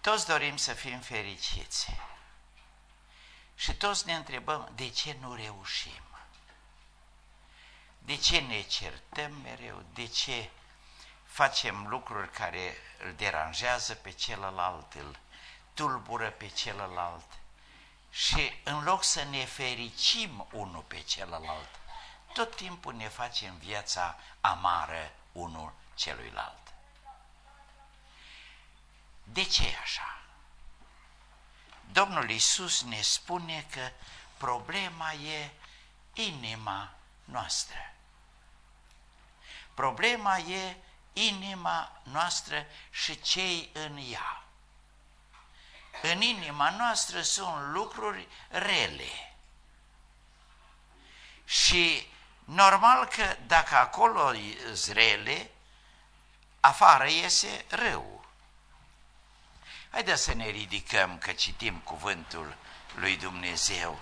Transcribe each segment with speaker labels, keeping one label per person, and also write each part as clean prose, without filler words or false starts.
Speaker 1: Toți dorim să fim fericiți și toți ne întrebăm de ce nu reușim, de ce ne certăm mereu, de ce facem lucruri care îl deranjează pe celălalt, îl tulbură pe celălalt și în loc să ne fericim unul pe celălalt, tot timpul ne facem viața amară unul celuilalt. De ce e așa? Domnul Iisus ne spune că problema e inima noastră. Problema e inima noastră și ce-i în ea. În inima noastră sunt lucruri rele. Și normal că dacă acolo-s rele, afară iese rău. Haideți să ne ridicăm că citim cuvântul lui Dumnezeu.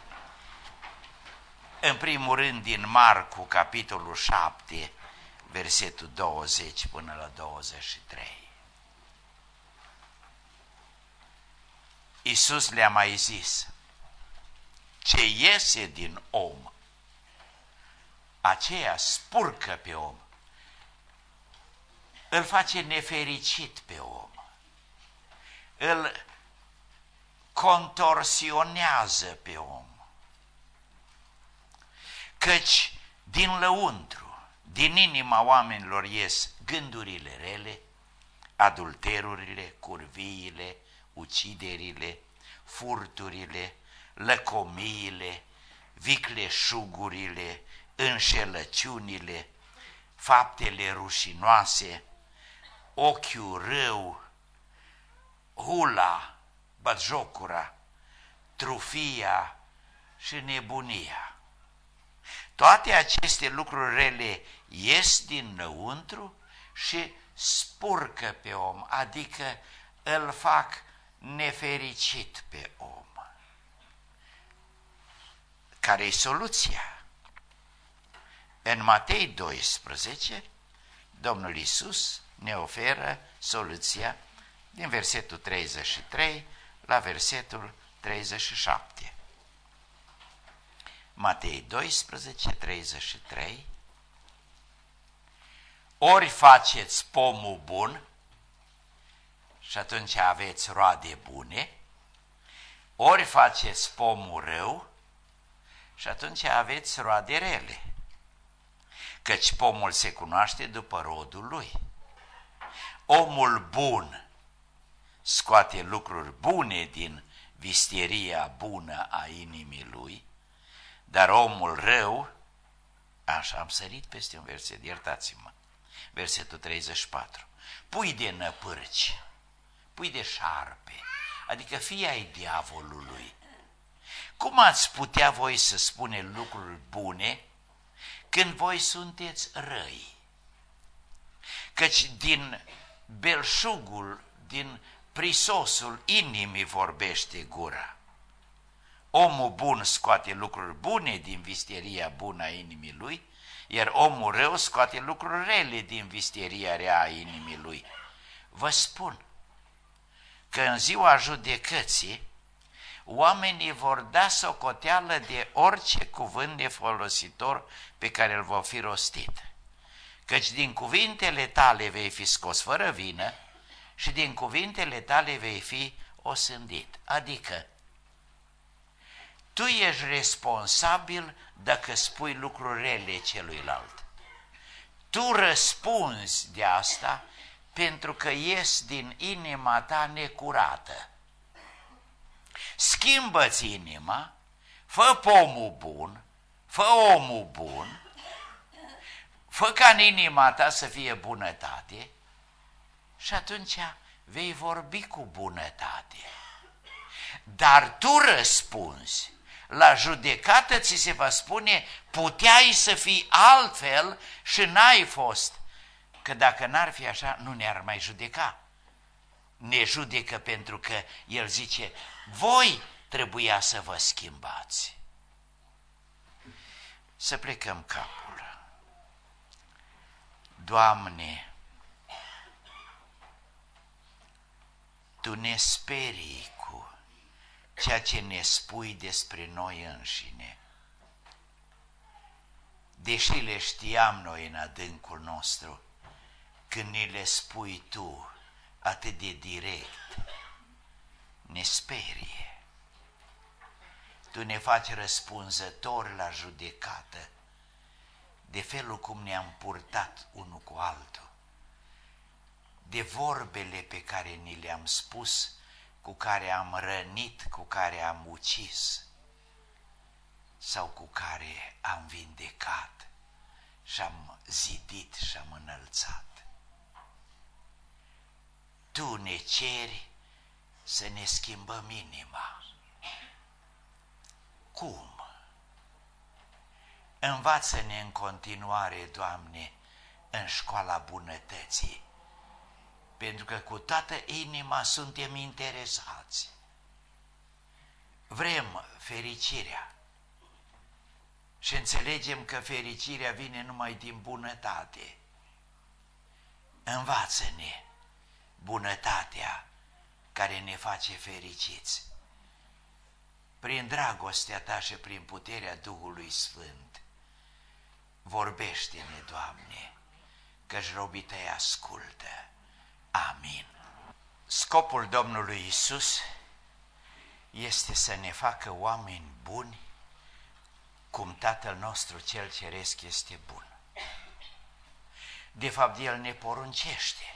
Speaker 1: În primul rând din Marcu, capitolul 7, versetul 20 până la 23. Iisus le-a mai zis, ce iese din om, aceea spurcă pe om, îl face nefericit pe om, îl contorsionează pe om. Căci din lăuntru, din inima oamenilor ies gândurile rele, adulterurile, curviile, uciderile, furturile, lăcomiile, vicleșugurile, înșelăciunile, faptele rușinoase, ochiul rău, hula, batjocura, trufia și nebunia. Toate aceste lucruri rele ies dinăuntru și spurcă pe om, adică îl fac nefericit pe om. Care-i soluția? În Matei 12, Domnul Iisus ne oferă soluția din versetul 33 la versetul 37. Matei 12, 33. Ori faceți pomul bun și atunci aveți roade bune, ori faceți pomul rău și atunci aveți roade rele. Căci pomul se cunoaște după rodul lui. Omul bun scoate lucruri bune din vistieria bună a inimii lui, dar omul rău, așa am sărit peste un verset, iertați-mă, versetul 34, pui de năpârci, pui de șarpe, adică fii ai diavolului. Cum ați putea voi să spune lucruri bune când voi sunteți răi? Căci din belșugul, din prisosul inimii vorbește gura. Omul bun scoate lucruri bune din vistieria bună a inimii lui, iar omul rău scoate lucruri rele din vistieria rea a inimii lui. Vă spun că în ziua judecății oamenii vor da socoteală de orice cuvânt nefolositor pe care îl va fi rostit. Căci din cuvintele tale vei fi scos fără vină și din cuvintele tale vei fi osândit. Adică, tu ești responsabil dacă spui lucruri rele celuilalt. Tu răspunzi de asta pentru că ies din inima ta necurată. Schimbă-ți inima, fă pomul bun, fă omul bun, fă ca în inima ta să fie bunătate și atunci vei vorbi cu bunătate. Dar tu răspunzi, la judecată ți se va spune, puteai să fii altfel și n-ai fost. Că dacă n-ar fi așa, nu ne-ar mai judeca. Ne judecă pentru că el zice, voi trebuia să vă schimbați. Să plecăm capul. Doamne, Tu ne sperii cu ceea ce ne spui despre noi înșine. Deși le știam noi în adâncul nostru, când ni le spui Tu atât de direct, ne sperie. Tu ne faci răspunzători la judecată de felul cum ne-am purtat unul cu altul, de vorbele pe care ni le-am spus, cu care am rănit, cu care am ucis sau cu care am vindecat și am zidit și am înălțat. Tu ne ceri să ne schimbăm inima. Cum? Învață-ne în continuare, Doamne, în școala bunătății, pentru că cu toată inima suntem interesați. Vrem fericirea și înțelegem că fericirea vine numai din bunătate. Învață-ne bunătatea care ne face fericiți. Prin dragostea Ta și prin puterea Duhului Sfânt, vorbește-ne, Doamne, că-și robii Tăi ascultă. Amin. Scopul Domnului Iisus este să ne facă oameni buni, cum Tatăl nostru cel ceresc este bun. De fapt, El ne poruncește: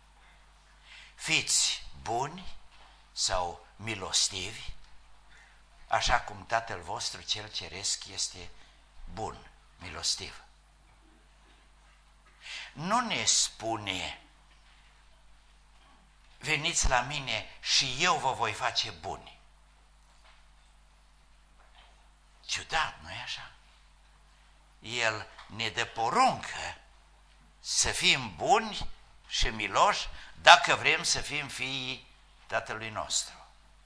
Speaker 1: fiți buni sau milostivi, așa cum Tatăl vostru cel ceresc este bun, milostiv. Nu ne spune: veniți la mine și eu vă voi face buni. Ciudat, nu-i așa? El ne dă poruncă să fim buni și miloși dacă vrem să fim fiii Tatălui nostru.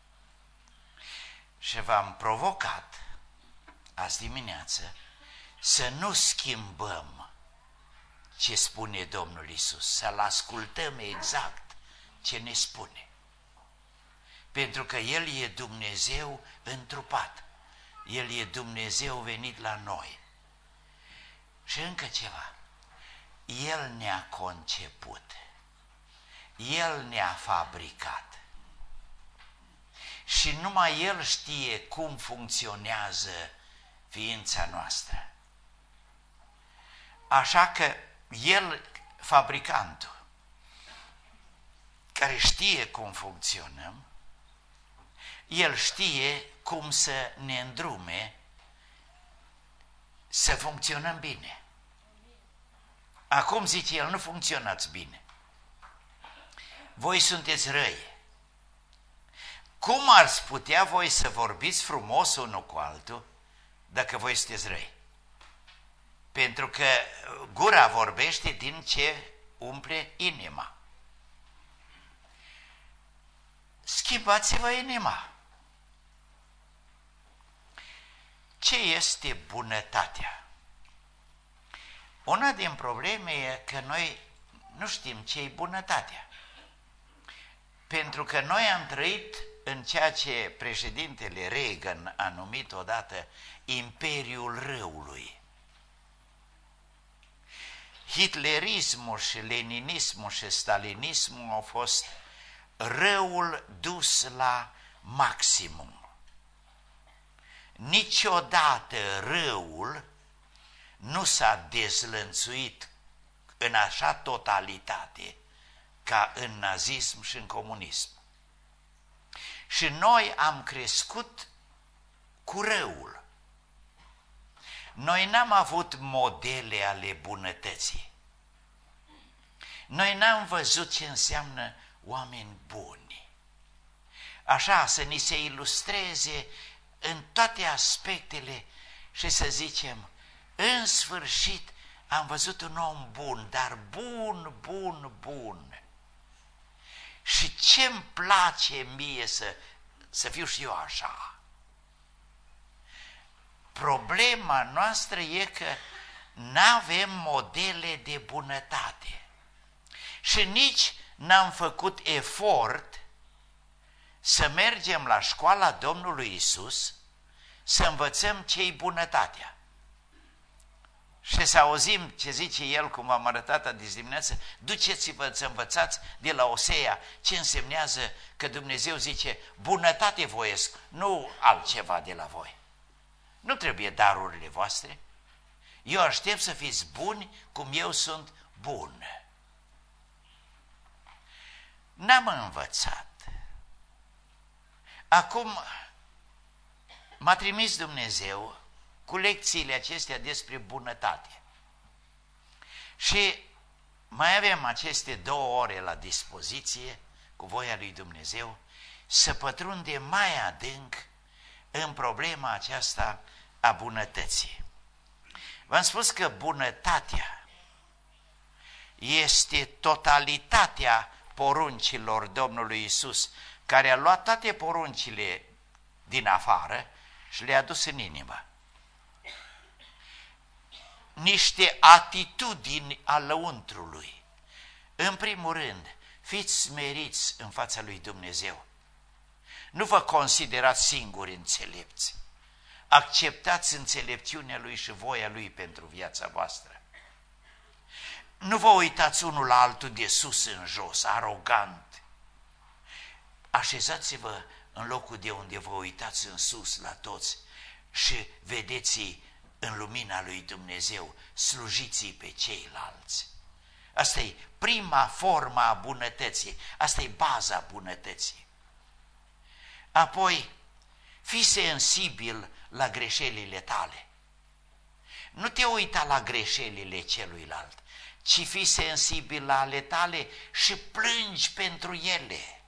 Speaker 1: Și v-am provocat azi dimineață să nu schimbăm ce spune Domnul Iisus, să-L ascultăm exact ce ne spune. Pentru că El e Dumnezeu întrupat, El e Dumnezeu venit la noi. Și încă ceva, El ne-a conceput, El ne-a fabricat și numai El știe cum funcționează ființa noastră. Așa că El, fabricantul, care știe cum funcționăm, El știe cum să ne îndrume să funcționăm bine. Acum zice El, nu funcționați bine. Voi sunteți răi. Cum ați putea voi să vorbiți frumos unul cu altul dacă voi sunteți răi? Pentru că gura vorbește din ce umple inima. Schimbați-vă inima. Ce este bunătatea? Una din probleme e că noi nu știm ce e bunătatea. Pentru că noi am trăit în ceea ce președintele Reagan a numit odată Imperiul Răului. Hitlerismul și leninismul și stalinismul au fost răul dus la maximum. Niciodată răul nu s-a dezlănțuit în așa totalitate ca în nazism și în comunism. Și noi am crescut cu răul. Noi n-am avut modele ale bunătății. Noi n-am văzut ce înseamnă oameni buni. Așa, să ni se ilustreze în toate aspectele și să zicem, în sfârșit am văzut un om bun, dar bun, bun, bun. Și ce-mi place mie să fiu și eu așa. Problema noastră e că n-avem modele de bunătate și nici n-am făcut efort să mergem la școala Domnului Isus, să învățăm ce-i bunătatea. Și să auzim ce zice el, cum v-am arătat azi dimineață, duceți-vă să învățați de la Osea ce însemnează că Dumnezeu zice bunătate voiesc, nu altceva de la voi. Nu trebuie darurile voastre. Eu aștept să fiți buni cum eu sunt bun. N-am învățat. Acum m-a trimis Dumnezeu cu lecțiile acestea despre bunătate. Și mai avem aceste 2 ore la dispoziție, cu voia lui Dumnezeu, să pătrundem mai adânc în problema aceasta a bunătății. V-am spus că bunătatea este totalitatea poruncilor Domnului Isus, care a luat toate poruncile din afară și le-a dus în inimă. Niște atitudini a lăuntrului. În primul rând, fiți smeriți în fața lui Dumnezeu. Nu vă considerați singuri înțelepți. Acceptați înțelepciunea lui și voia lui pentru viața voastră. Nu vă uitați unul la altul de sus în jos, arogant. Așezați-vă în locul de unde vă uitați în sus la toți și vedeți în lumina lui Dumnezeu, slujiți-i pe ceilalți. Asta e prima formă a bunătății, asta e baza bunătății. Apoi, fii sensibil la greșelile tale. Nu te uita la greșelile celuilalt, ci fii sensibil la ale tale și plângi pentru ele.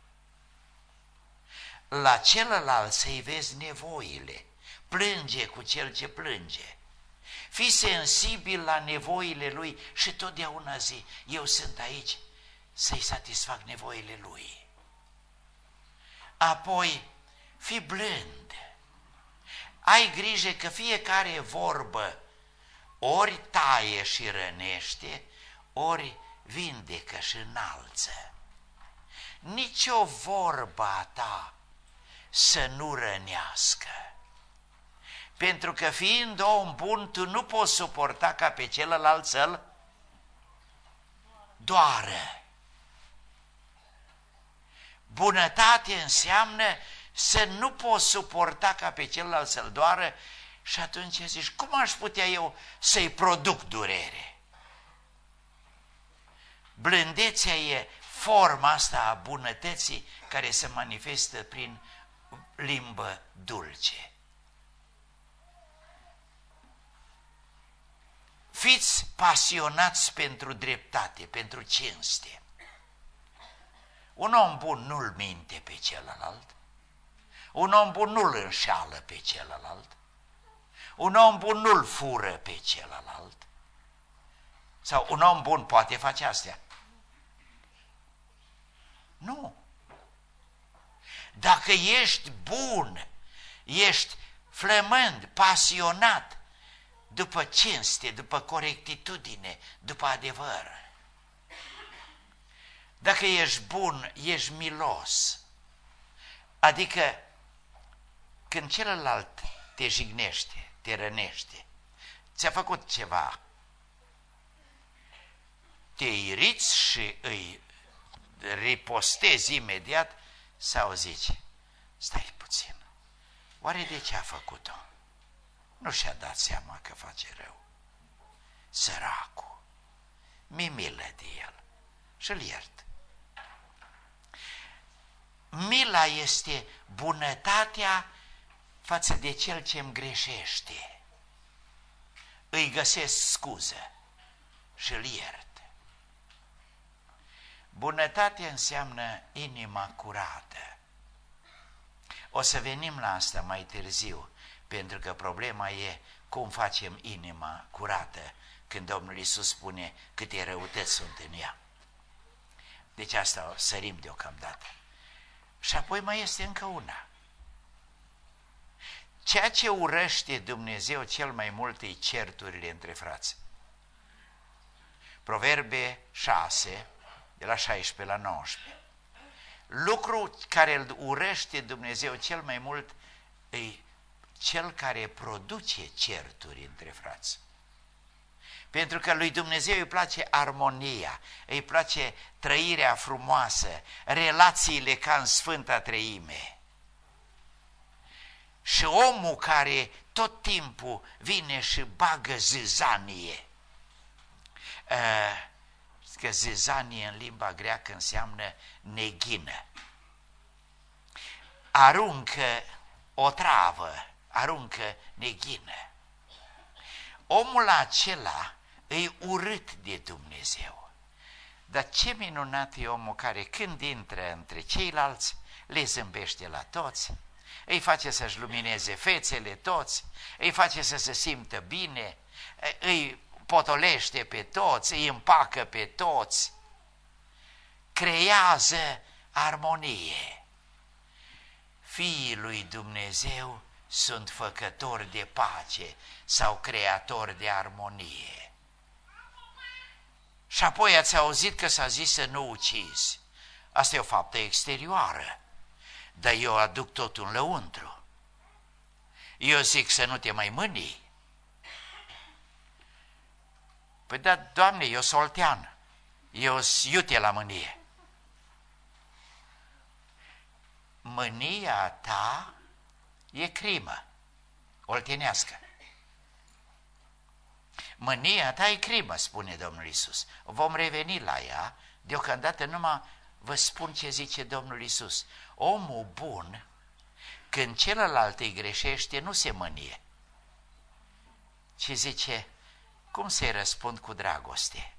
Speaker 1: La celălalt să-i vezi nevoile, plânge cu cel ce plânge. Fii sensibil la nevoile lui și totdeauna zi, eu sunt aici să-i satisfac nevoile lui. Apoi, fii blând. Ai grijă că fiecare vorbă ori taie și rănește, ori vindecă și înalță. Nici o vorbă a ta să nu rănească. Pentru că fiind om bun, tu nu poți suporta ca pe celălalt să-l doară. Bunătate înseamnă să nu poți suporta ca pe celălalt să-l doară și atunci zici, cum aș putea eu să-i produc durere? Blândețea e forma asta a bunătății care se manifestă prin limbă dulce. Fiți pasionați pentru dreptate, pentru cinste. Un om bun nu-l minte pe celălalt, un om bun nu-l înșală pe celălalt, un om bun nu-l fură pe celălalt. Sau un om bun poate face astea? Nu. Dacă ești bun, ești flămând, pasionat, după cinste, după corectitudine, după adevăr. Dacă ești bun, ești milos. Adică când celălalt te jignește, te rănește, ți-a făcut ceva, te iriți și îi ripostezi imediat sau zici, stai puțin, oare de ce a făcut-o? Nu și-a dat seama că face rău. Săracul, mi-e milă de el și-l iert. Mila este bunătatea față de cel ce îmi greșește. Îi găsesc scuză și-l iert. Bunătatea înseamnă inima curată. O să venim la asta mai târziu, pentru că problema e cum facem inima curată când Domnul Iisus spune câte răutăți sunt în ea. Deci asta o sărim deocamdată. Și apoi mai este încă una. Ceea ce urăște Dumnezeu cel mai mult e certurile între frați. Proverbe 6, de la 16 la 19. lucru care îl urăște Dumnezeu cel mai mult e cel care produce certuri între frați. Pentru că lui Dumnezeu îi place armonia, îi place trăirea frumoasă, relațiile ca în Sfânta Treime. Și omul care tot timpul vine și bagă zâzanie, că zâzanie în limba greacă înseamnă neghină, aruncă o travă, aruncă neghină. Omul acela îi urât de Dumnezeu. Dar ce minunat e omul care când intră între ceilalți le zâmbește la toți, îi face să-și lumineze fețele toți, îi face să se simtă bine, îi potolește pe toți, îi împacă pe toți, creează armonie. Fiii lui Dumnezeu sunt făcători de pace sau creatori de armonie. Și apoi ați auzit că s-a zis să nu ucizi. Asta e o faptă exterioară, dar eu aduc totul în lăuntru. Eu zic să nu te mai mâni. Păi da, Doamne, eu sunt oltean, eu sunt iute la mânie. Mânia ta e crimă oltenească. Mânia ta e crimă, spune Domnul Iisus. Vom reveni la ea, deocamdată numai vă spun ce zice Domnul Iisus. Omul bun, când celălalt îi greșește, nu se mânie, ci zice, cum să-i răspund cu dragoste?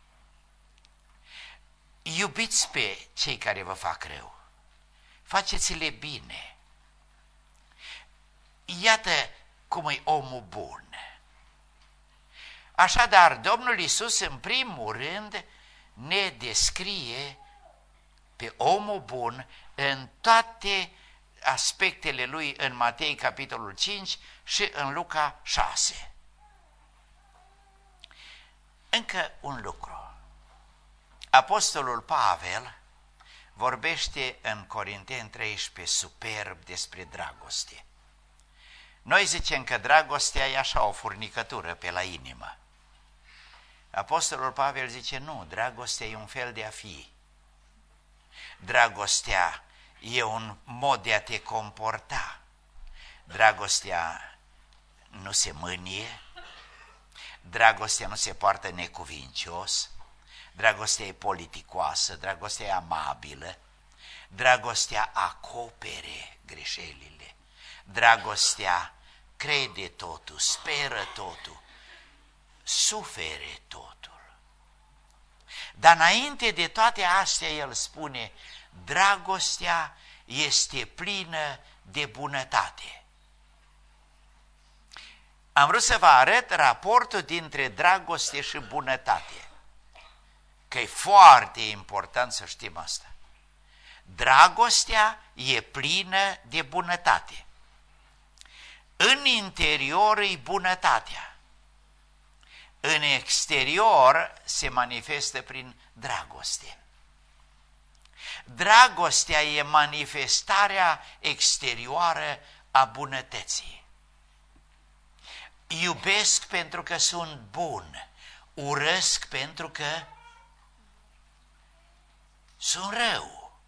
Speaker 1: Iubiți pe cei care vă fac rău, faceți-le bine. Iată cum e omul bun. Așadar, Domnul Iisus în primul rând ne descrie pe omul bun în toate aspectele lui în Matei capitolul 5 și în Luca 6. Încă un lucru. Apostolul Pavel vorbește în Corinteni 13 superb despre dragoste. Noi zicem că dragostea e așa o furnicătură pe la inimă. Apostolul Pavel zice nu, dragostea e un fel de a fi. Dragostea e un mod de a te comporta. Dragostea nu se mânie, dragostea nu se poartă necuvincios, dragostea e politicoasă, dragostea e amabilă, dragostea acopere greșelile, dragostea crede totul, speră totul, sufere totul. Dar înainte de toate astea el spune, dragostea este plină de bunătate. Am vrut să vă arăt raportul dintre dragoste și bunătate, că e foarte important să știm asta. Dragostea e plină de bunătate. În interior e bunătatea. În exterior se manifestă prin dragoste. Dragostea e manifestarea exterioară a bunătății. Iubesc pentru că sunt bun, urăsc pentru că sunt rău.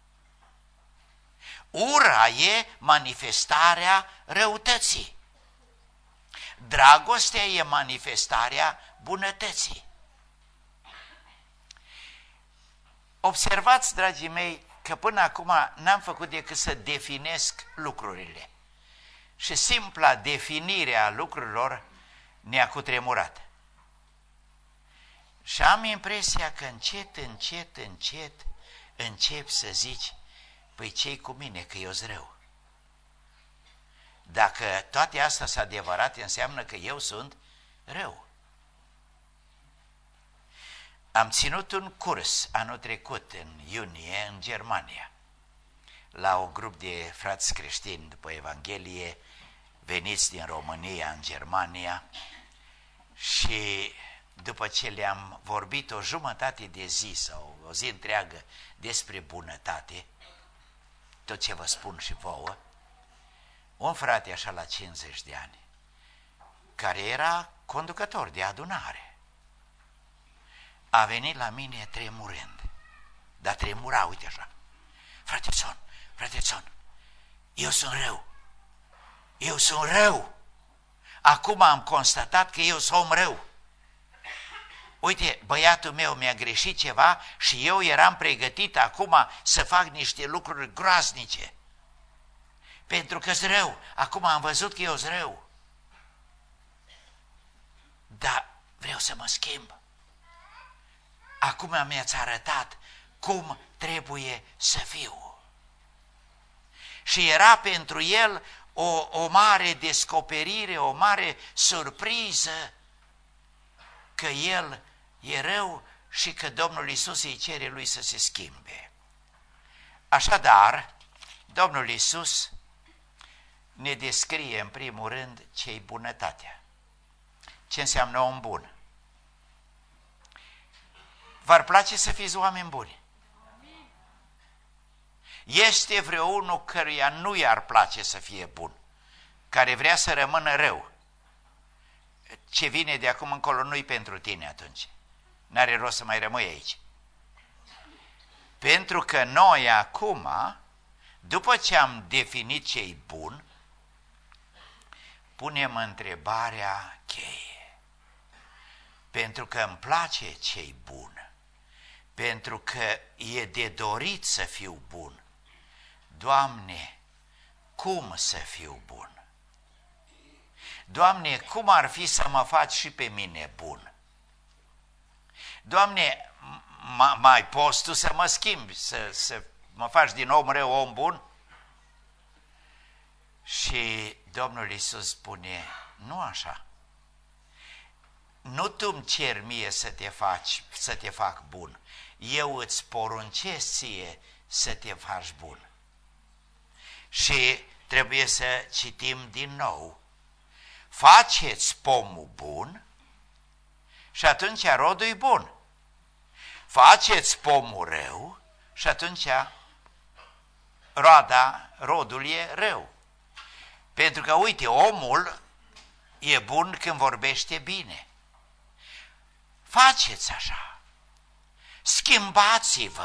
Speaker 1: Ura e manifestarea răutății. Dragostea e manifestarea bunătății. Observați, dragii mei, că până acum n-am făcut decât să definesc lucrurile. Și simpla definire a lucrurilor ne-a cutremurat. Și am impresia că încet încep să zici, păi ce-i cu mine, că eu-s rău? Dacă toate astea sunt adevărate, înseamnă că eu sunt rău. Am ținut un curs anul trecut, în iunie, în Germania, la un grup de frați creștini după Evanghelie, veniți din România în Germania, și după ce le-am vorbit o jumătate de zi sau o zi întreagă despre bunătate, tot ce vă spun și vouă, un frate așa la 50 de ani, care era conducător de adunare, a venit la mine tremurând, dar tremura, uite așa: Frate-son, eu sunt rău, acum am constatat că eu sunt om rău. Uite, băiatul meu mi-a greșit ceva și eu eram pregătit acum să fac niște lucruri groaznice, pentru că sunt rău, acum am văzut că eu sunt rău, dar vreau să mă schimb. Acum mi-ați arătat cum trebuie să fiu. Și era pentru el o mare descoperire, o mare surpriză că el e rău și că Domnul Iisus îi cere lui să se schimbe. Așadar, Domnul Iisus ne descrie în primul rând ce-i bunătatea. Ce înseamnă om bun? V-ar place să fiți oameni buni? Este vreunul căruia nu i-ar place să fie bun, care vrea să rămână rău? Ce vine de acum încolo nu-i pentru tine atunci. N-are rost să mai rămâi aici. Pentru că noi acum, după ce am definit ce-i bun, punem întrebarea cheie. Pentru că îmi place ce-i bun, pentru că e de dorit să fiu bun, Doamne, cum să fiu bun? Doamne, cum ar fi să mă faci și pe mine bun? Doamne, mai poți Tu să mă schimbi, să mă faci din om rău om bun? Și Domnul Iisus spune: nu așa. Nu tu îmi ceri mie să te fac bun, eu îți poruncesc ție să te faci bun. Și trebuie să citim din nou: faceți pomul bun și atunci rodul-i bun. Faceți pomul rău și atunci rodul e rău. Pentru că, uite, omul e bun când vorbește bine. Faceți așa, schimbați-vă.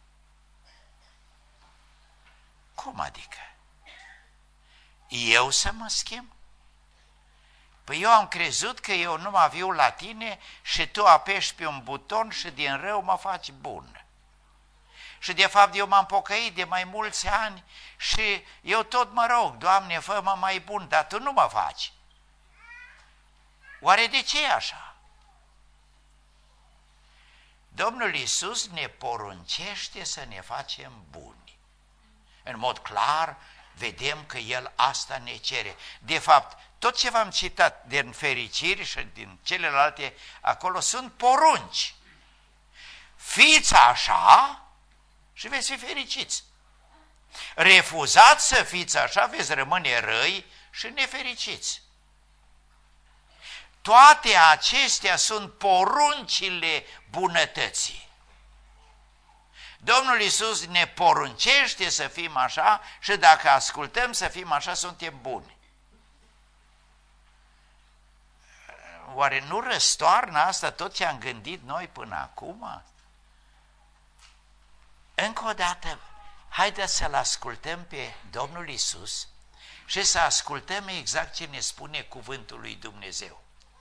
Speaker 1: Cum adică? Eu să mă schimb? Păi eu am crezut că eu numai viu la tine și tu apeși pe un buton și din rău mă faci bun. Și de fapt eu m-am pocăit de mai mulți ani și eu tot mă rog: Doamne, fă-mă mai bun, dar Tu nu mă faci. Oare de ce e așa? Domnul Iisus ne poruncește să ne facem buni. În mod clar, vedem că El asta ne cere. De fapt, tot ce v-am citat din fericiri și din celelalte acolo sunt porunci. Fiți așa și veți fi fericiți. Refuzați să fiți așa, veți rămâne răi și nefericiți. Toate acestea sunt poruncile bunătății. Domnul Iisus ne poruncește să fim așa și dacă ascultăm să fim așa, suntem buni. Oare nu răstoarnă asta tot ce am gândit noi până acum? Încă o dată, haideți să-L ascultăm pe Domnul Iisus și să ascultăm exact ce ne spune cuvântul lui Dumnezeu.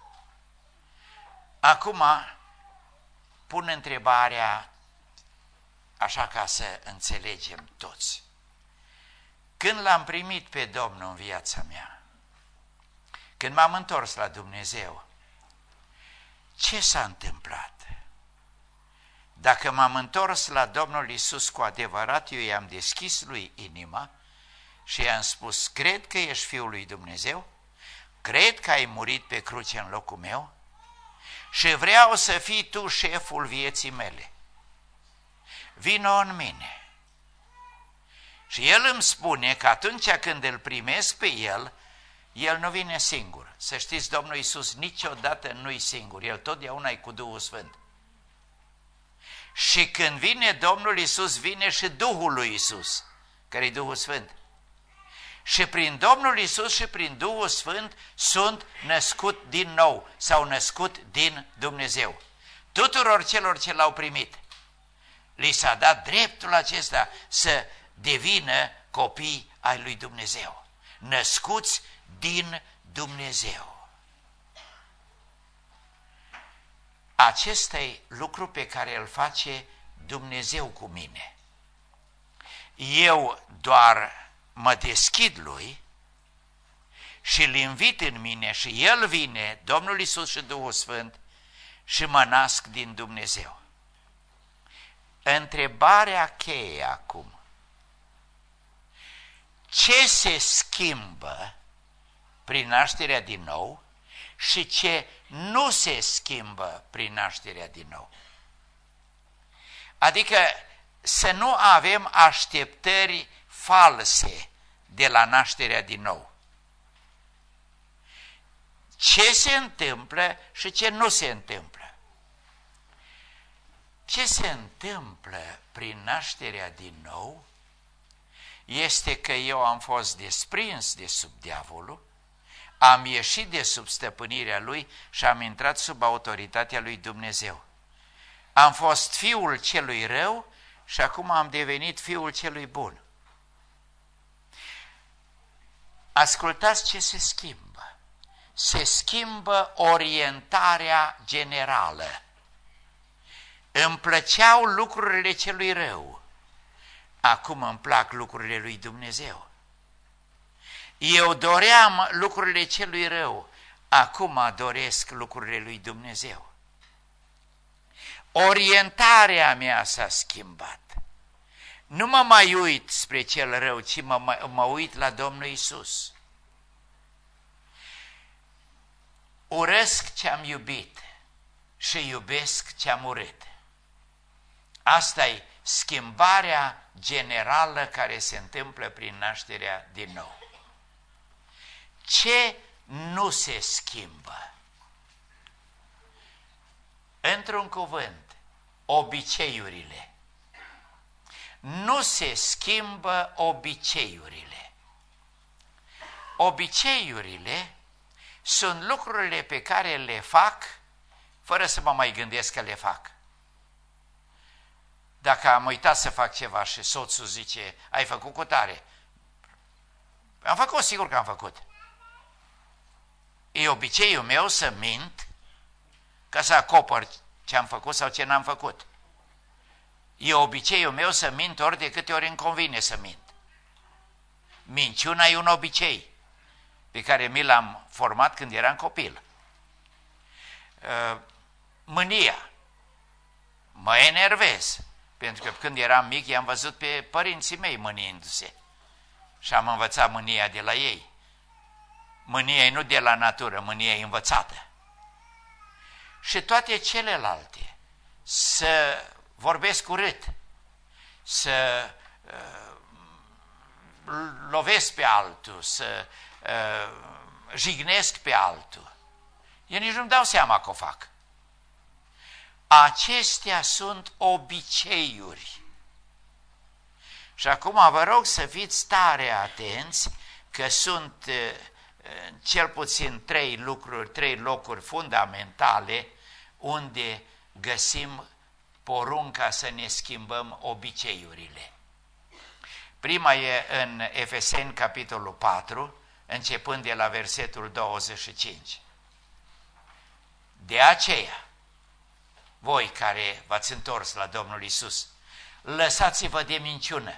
Speaker 1: Acum pun întrebarea așa ca să înțelegem toți. Când L-am primit pe Domnul în viața mea, când m-am întors la Dumnezeu, ce s-a întâmplat? Dacă m-am întors la Domnul Iisus cu adevărat, eu i-am deschis lui inima și i-am spus: cred că ești Fiul lui Dumnezeu, cred că ai murit pe cruce în locul meu și vreau să fii Tu șeful vieții mele. Vino în mine. Și El îmi spune că atunci când îl primesc pe El, El nu vine singur. Să știți, Domnul Iisus niciodată nu-i singur, El totdeauna e cu Duhul Sfânt. Și când vine Domnul Iisus, vine și Duhul lui Iisus. care e Duhul Sfânt. Și prin Domnul Iisus și prin Duhul Sfânt sunt născut din nou, s-au născut din Dumnezeu. Tuturor celor ce l-au primit, li s-a dat dreptul acesta să devină copii ai lui Dumnezeu, născuți din Dumnezeu. Acesta e lucru pe care îl face Dumnezeu cu mine. Eu doar mă deschid lui și îl invit în mine și el vine, Domnul Iisus și Duhul Sfânt, și mă nasc din Dumnezeu. Întrebarea cheie acum: ce se schimbă prin nașterea din nou și ce nu se schimbă prin nașterea din nou? Adică să nu avem așteptări false de la nașterea din nou. Ce se întâmplă și ce nu se întâmplă? Ce se întâmplă prin nașterea din nou este că eu am fost desprins de sub diavolul, am ieșit de sub stăpânirea lui și am intrat sub autoritatea lui Dumnezeu. Am fost fiul celui rău și acum am devenit fiul celui bun. Ascultați ce se schimbă. Se schimbă orientarea generală. Îmi plăceau lucrurile celui rău, acum îmi plac lucrurile lui Dumnezeu. Eu doream lucrurile celui rău, acum doresc lucrurile lui Dumnezeu. Orientarea mea s-a schimbat. Nu mă mai uit spre cel rău, ci mă uit la Domnul Iisus. Urăsc ce-am iubit și iubesc ce-am urât. Asta e schimbarea generală care se întâmplă prin nașterea din nou. Ce nu se schimbă? Într-un cuvânt, obiceiurile. Nu se schimbă obiceiurile. Obiceiurile sunt lucrurile pe care le fac fără să mă mai gândesc că le fac. Dacă am uitat să fac ceva și soțul zice, ai făcut cu tare. Am făcut, sigur că am făcut. E obiceiul meu să mint ca să acopăr ce am făcut sau ce n-am făcut. E obiceiul meu să mint ori de câte ori îmi convine să mint. Minciuna e un obicei pe care mi l-am format când eram copil. Mânia. Mă enervez. Pentru că când eram mic i-am văzut pe părinții mei mâniindu-se. Și am învățat mânia de la ei. Mânia e nu de la natură, mânia e învățată. Și toate celelalte, să vorbesc urât, să lovesc pe altul, să jignesc pe altul. Eu nici nu-mi dau seama că o fac. Acestea sunt obiceiuri. Și acum vă rog să fiți tare atenți că sunt cel puțin trei locuri fundamentale unde găsim porunca să ne schimbăm obiceiurile. Prima e în Efeseni, capitolul 4, începând de la versetul 25. De aceea, voi care v-ați întors la Domnul Iisus, lăsați-vă de minciună.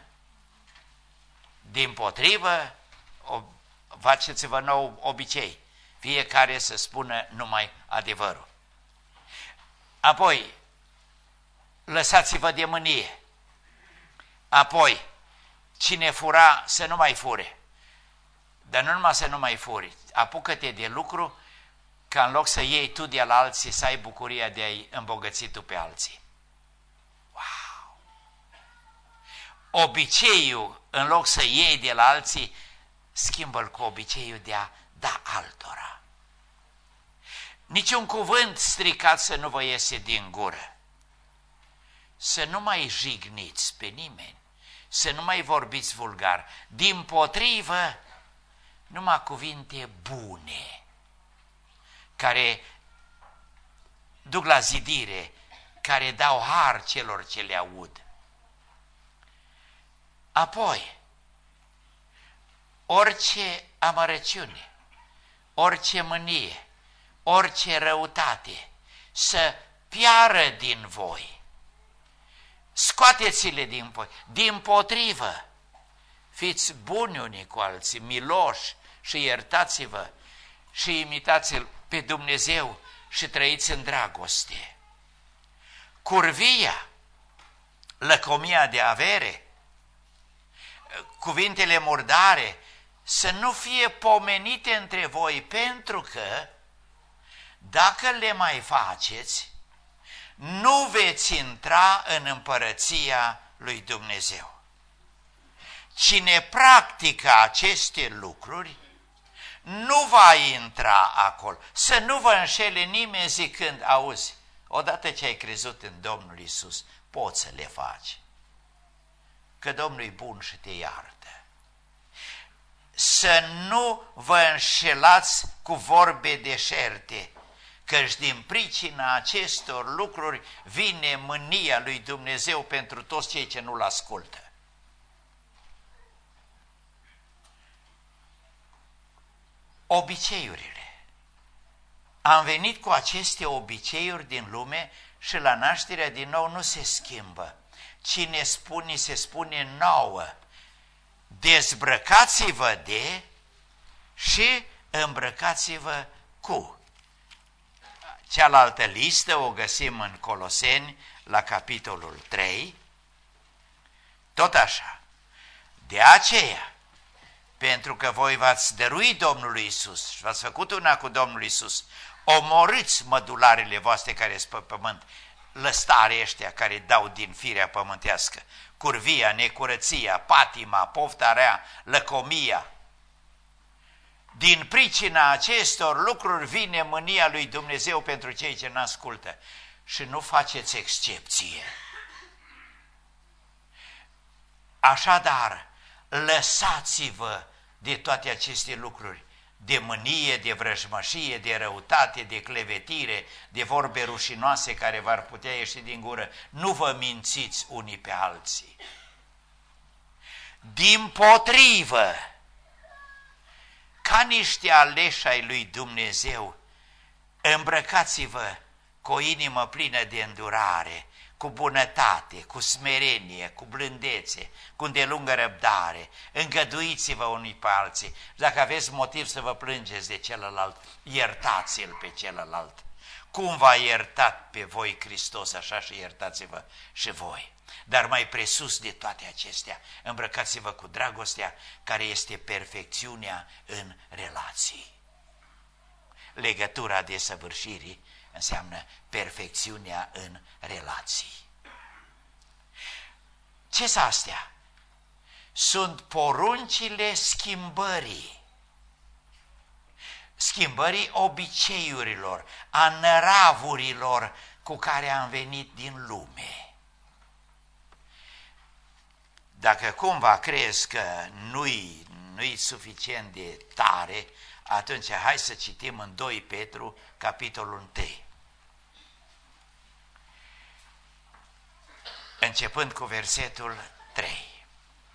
Speaker 1: Dimpotrivă, faceți-vă nou obicei, fiecare să spună numai adevărul. Apoi, lăsați-vă de mânie. Apoi, cine fura să nu mai fure. Dar nu numai să nu mai furi, apucă-te de lucru ca în loc să iei tu de la alții, să ai bucuria de a-i îmbogăți tu pe alții. Wow! Obiceiul, în loc să iei de la alții, schimbă-l cu obiceiul de a da altora. Niciun cuvânt stricat să nu vă iese din gură. Să nu mai jigniți pe nimeni, să nu mai vorbiți vulgar, dimpotrivă, numai cuvinte bune, care duc la zidire, care dau har celor ce le aud. Apoi, orice amărăciune, orice mânie, orice răutate să piară din voi. Scoateți-le din voi. Dimpotrivă, fiți buni unii cu alții, miloși și iertați-vă și imitați-L pe Dumnezeu și trăiți în dragoste. Curvia, lăcomia de avere, cuvintele murdare să nu fie pomenite între voi, pentru că dacă le mai faceți, nu veți intra în împărăția lui Dumnezeu. Cine practică aceste lucruri nu va intra acolo. Să nu vă înșele nimeni zicând, auzi, odată ce ai crezut în Domnul Iisus, poți să le faci, că Domnul e bun și te iartă. Să nu vă înșelați cu vorbe deșerte, căci din pricina acestor lucruri vine mânia lui Dumnezeu pentru toți cei ce nu-L ascultă. Obiceiurile. Am venit cu aceste obiceiuri din lume și la nașterea din nou nu se schimbă. Cine spune, se spune nouă. Dezbrăcați-vă de și îmbrăcați-vă cu. Cealaltă listă o găsim în Coloseni, la capitolul 3, tot așa. De aceea, pentru că voi v-ați dăruit Domnului Iisus și v-ați făcut una cu Domnul Iisus, omorâți mădularele voastre care sunt pe pământ, lăstare ăștia care dau din firea pământească, curvia, necurăția, patima, pofta rea, lăcomia. Din pricina acestor lucruri vine mânia lui Dumnezeu pentru cei ce n-ascultă. Și nu faceți excepție. Așadar, lăsați-vă de toate aceste lucruri, de mânie, de vrăjmășie, de răutate, de clevetire, de vorbe rușinoase care v-ar putea ieși din gură. Nu vă mințiți unii pe alții. Dimpotrivă, ca niște aleși ai lui Dumnezeu, îmbrăcați-vă cu o inimă plină de îndurare, cu bunătate, cu smerenie, cu blândețe, cu îndelungă răbdare, îngăduiți-vă unii pe alții. Dacă aveți motiv să vă plângeți de celălalt, iertați-l pe celălalt. Cum v-a iertat pe voi Hristos, așa și iertați-vă și voi. Dar mai presus de toate acestea, îmbrăcați-vă cu dragostea, care este perfecțiunea în relații. Legătura desăvârșirii înseamnă perfecțiunea în relații. Ce-s astea? Sunt poruncile schimbării. Schimbării obiceiurilor, a năravurilor cu care am venit din lume. Dacă cumva crezi că nu-i suficient de tare, atunci hai să citim în 2 Petru, capitolul 1. Începând cu versetul 3.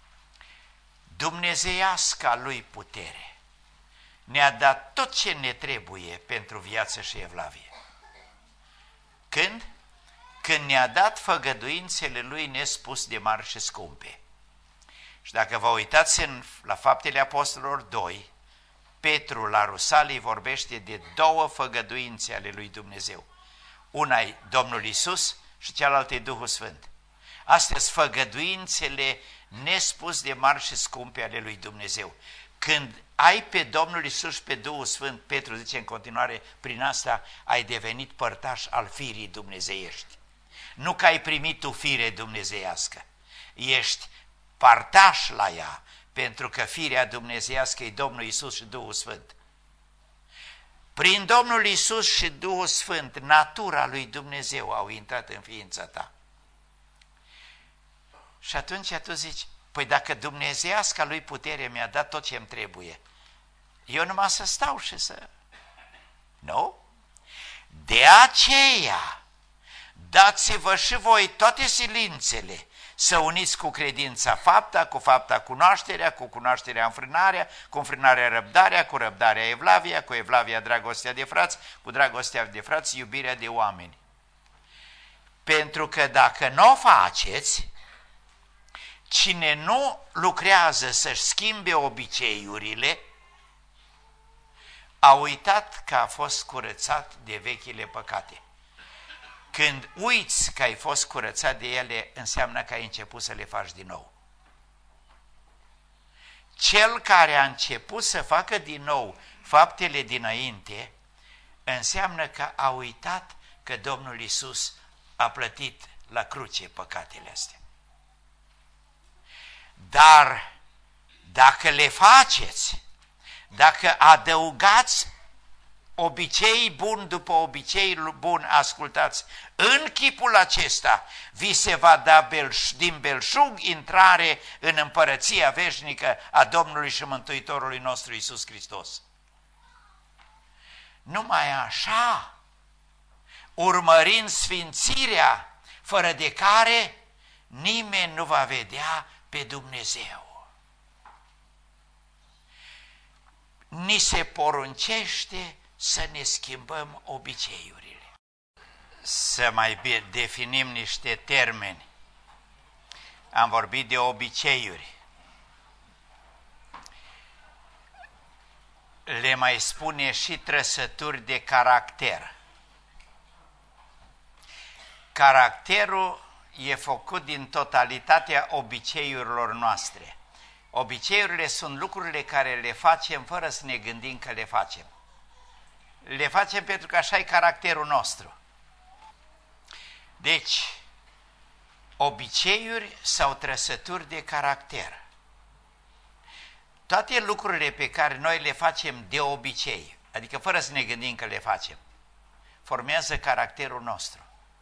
Speaker 1: Dumnezeiasca lui putere ne-a dat tot ce ne trebuie pentru viață și evlavie. Când? Când ne-a dat făgăduințele lui nespus de mari și scumpe. Și dacă vă uitați la Faptele Apostolilor 2, Petru la Rusalii vorbește de 2 făgăduințe ale lui Dumnezeu. Una e Domnul Iisus și cealaltă e Duhul Sfânt. Astea sunt făgăduințele nespus de mari și scumpe ale lui Dumnezeu. Când ai pe Domnul Iisus și pe Duhul Sfânt, Petru zice în continuare, prin asta ai devenit părtaș al firii dumnezeiești. Nu că ai primit tu fire dumnezeiască, ești părtaș la ea, pentru că firea dumnezeiască e Domnul Iisus și Duhul Sfânt. Prin Domnul Iisus și Duhul Sfânt, natura lui Dumnezeu au intrat în ființa ta. Și atunci tu zici, Păi dacă dumnezeiasca lui putere mi-a dat tot ce-mi trebuie, eu numai să stau și să... Nu? De aceea, dați-vă și voi toate silințele să uniți cu credința fapta, cu fapta cunoașterea, cu cunoașterea înfrânarea, cu înfrânarea răbdarea, cu răbdarea evlavia, cu evlavia dragostea de frați, cu dragostea de frați iubirea de oameni. Pentru că dacă nu o faceți, cine nu lucrează să-și schimbe obiceiurile, a uitat că a fost curățat de vechile păcate. Când uiți că ai fost curățat de ele, înseamnă că ai început să le faci din nou. Cel care a început să facă din nou faptele dinainte, înseamnă că a uitat că Domnul Iisus a plătit la cruce păcatele astea. Dar dacă le faceți, dacă adăugați obicei bun după obicei bun, ascultați, în chipul acesta vi se va da din belșug intrare în împărăția veșnică a Domnului și Mântuitorului nostru Iisus Hristos. Numai așa, urmărind sfințirea, fără de care nimeni nu va vedea pe Dumnezeu. Ni se poruncește să ne schimbăm obiceiurile. Să mai definim niște termeni. Am vorbit de obiceiuri. Le mai spune și trăsături de caracter. Caracterul e făcut din totalitatea obiceiurilor noastre. Obiceiurile sunt lucrurile care le facem fără să ne gândim că le facem. Le facem pentru că așa e caracterul nostru. Deci, obiceiuri sau trăsături de caracter. Toate lucrurile pe care noi le facem de obicei, adică fără să ne gândim că le facem, formează caracterul nostru.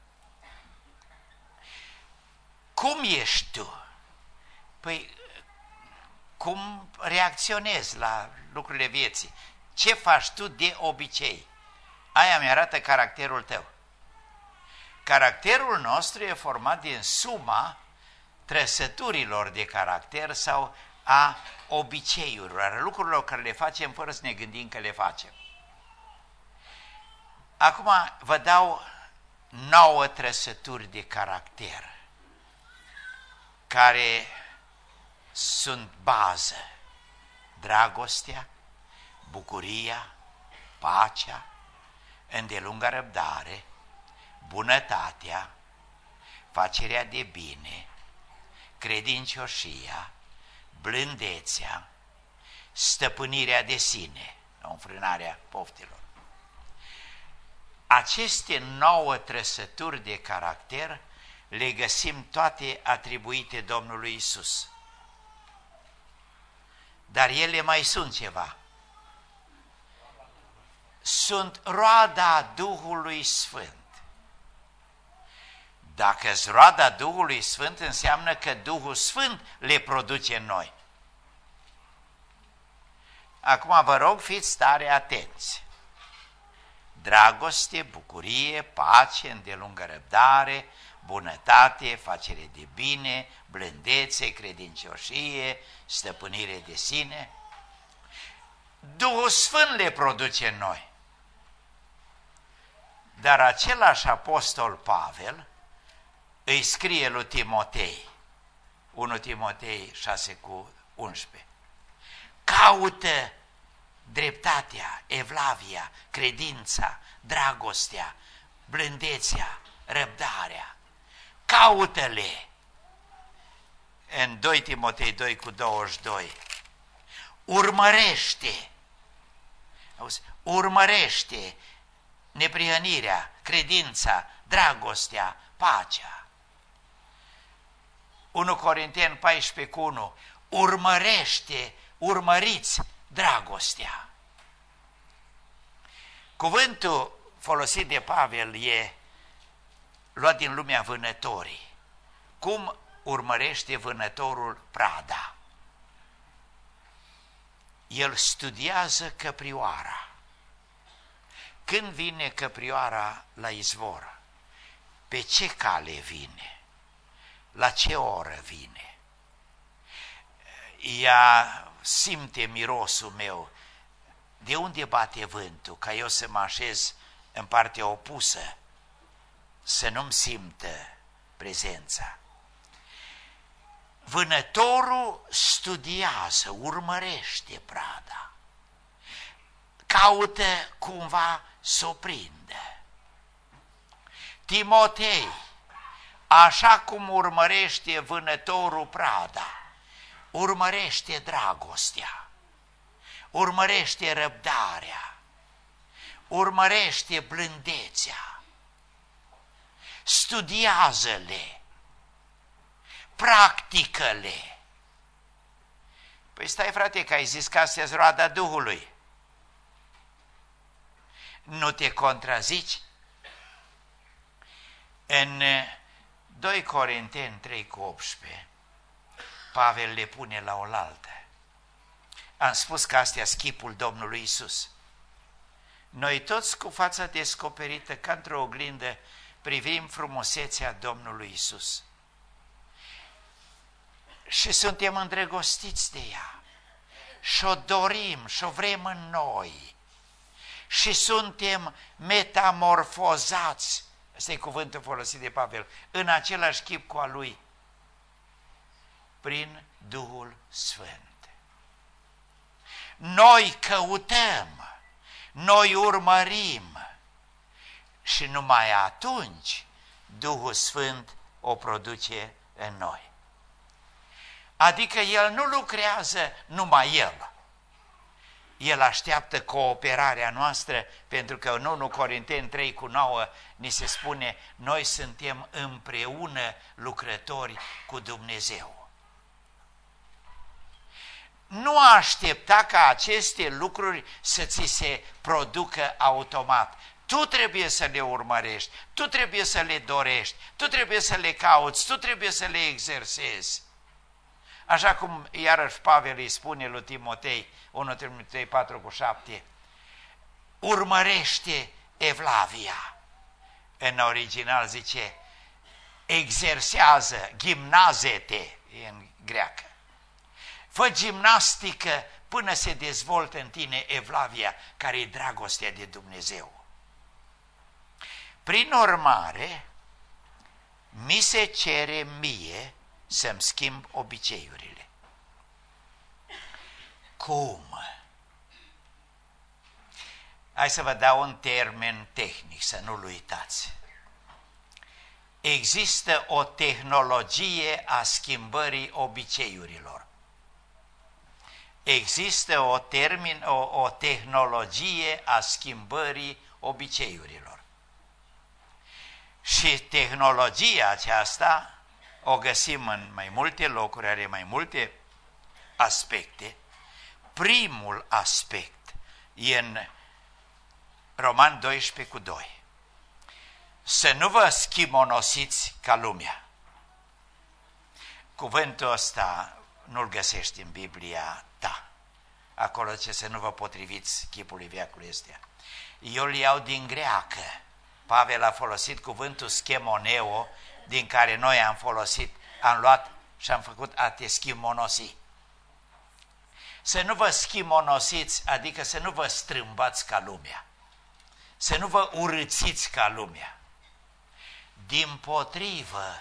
Speaker 1: Cum ești tu? Păi, cum reacționezi la lucrurile vieții? Ce faci tu de obicei? Aia mi-arată caracterul tău. Caracterul nostru e format din suma trăsăturilor de caracter sau a obiceiurilor, a lucrurilor care le facem fără să ne gândim că le facem. Acum vă dau 9 trăsături de caracter care sunt bază: dragostea, bucuria, pacea, îndelunga răbdare, bunătatea, facerea de bine, credincioșia, blândețea, stăpânirea de sine, înfrânarea poftelor. Aceste 9 trăsături de caracter le găsim toate atribuite Domnului Iisus. Dar ele mai sunt ceva. Sunt roada Duhului Sfânt. Dacă-s roada Duhului Sfânt, înseamnă că Duhul Sfânt le produce în noi. Acum vă rog, fiți tare atenți. Dragoste, bucurie, pace, îndelungă răbdare, bunătate, facere de bine, blândețe, credincioșie, stăpânire de sine. Duhul Sfânt le produce în noi. Dar același apostol Pavel îi scrie lui Timotei, 1 Timotei 6:11, caută dreptatea, evlavia, credința, dragostea, blândețea, răbdarea, caută-le. În 2 Timotei 2:22, urmărește, urmărește neprihănirea, credința, dragostea, pacea. 1 Corinteni 14:1, urmăriți dragostea. Cuvântul folosit de Pavel e luat din lumea vânătorii. Cum urmărește vânătorul prada. El studiază căprioara. Când vine căprioara la izvor? Pe ce cale vine? La ce oră vine? Ea simte mirosul meu. De unde bate vântul? Ca eu să mă așez în partea opusă, să nu-mi simtă prezența. Vânătorul studiază, urmărește prada, caută cumva să o prindă. Timotei, așa cum urmărește vânătorul prada, urmărește dragostea, urmărește răbdarea, urmărește blândețea, studiază-le, practică-le. Păi stai, frate, că ai zis că astea-s roada Duhului. Nu te contrazici? În 2 Corinteni 3:18, Pavel le pune la oaltă. Am spus că astea-s chipul Domnului Iisus. Noi toți cu fața descoperită ca într-o oglindă privim frumusețea Domnului Iisus. Și suntem îndrăgostiți de ea. Și-o dorim, și-o vrem în noi. Și suntem metamorfozați, ăsta e cuvântul folosit de Pavel, în același chip cu a lui, prin Duhul Sfânt. Noi căutăm, noi urmărim și numai atunci Duhul Sfânt o produce în noi. Adică El nu lucrează numai El. El așteaptă cooperarea noastră, pentru că în 1 Corinteni 3:9 ni se spune: noi suntem împreună lucrători cu Dumnezeu. Nu aștepta ca aceste lucruri să ți se producă automat. Tu trebuie să le urmărești, tu trebuie să le dorești, tu trebuie să le cauți, tu trebuie să le exersezi. Așa cum iarăși Pavel îi spune lui Timotei, 1 Timotei 4:7, urmărește evlavia. În original zice, exersează, gimnazete, în greacă. Fă gimnastică până se dezvoltă în tine evlavia, care e dragostea de Dumnezeu. Prin urmare, mi se cere mie să-mi schimb obiceiurile. Cum? Hai să vă dau un termen tehnic, să nu-l uitați. Există o tehnologie a schimbării obiceiurilor. Există o tehnologie a schimbării obiceiurilor. Și tehnologia aceasta o găsim în mai multe locuri, are mai multe aspecte. Primul aspect e în Roman 12:2. Să nu vă schimonosiți ca lumea. Cuvântul ăsta nu-l găsești în Biblia ta. Acolo ce să nu vă potriviți chipului veacului ăstea. Eu îl iau din greacă. Pavel a folosit cuvântul schemoneo, din care noi am luat și am făcut a te schimonosi. Să nu vă schimonosiți, adică să nu vă strâmbați ca lumea. Să nu vă urâțiți ca lumea. Dimpotrivă,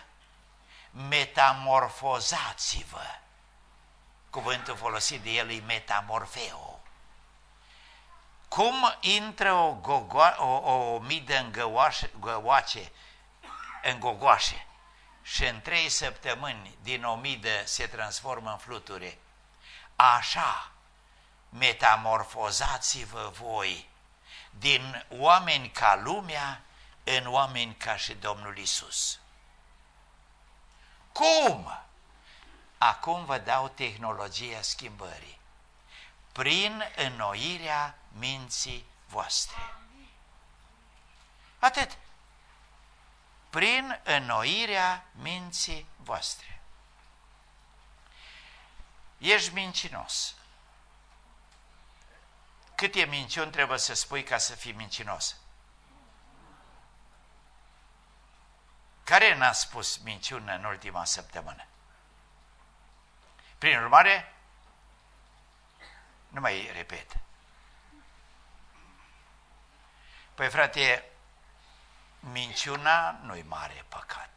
Speaker 1: metamorfozați-vă. Cuvântul folosit de el e metamorfeo. Cum intră o midă în gogoașe și în 3 săptămâni din o midă se transformă în fluture, așa metamorfozați-vă voi din oameni ca lumea în oameni ca și Domnul Iisus. Cum? Acum vă dau tehnologia schimbării. Prin înnoirea minții voastre. Atât. Prin înnoirea minții voastre. ești mincinos. Câte minciuni trebuie să spui ca să fii mincinos? Care n-a spus minciună în ultima săptămână? Prin urmare, nu mai repet. Păi frate, minciuna nu-i mare păcat.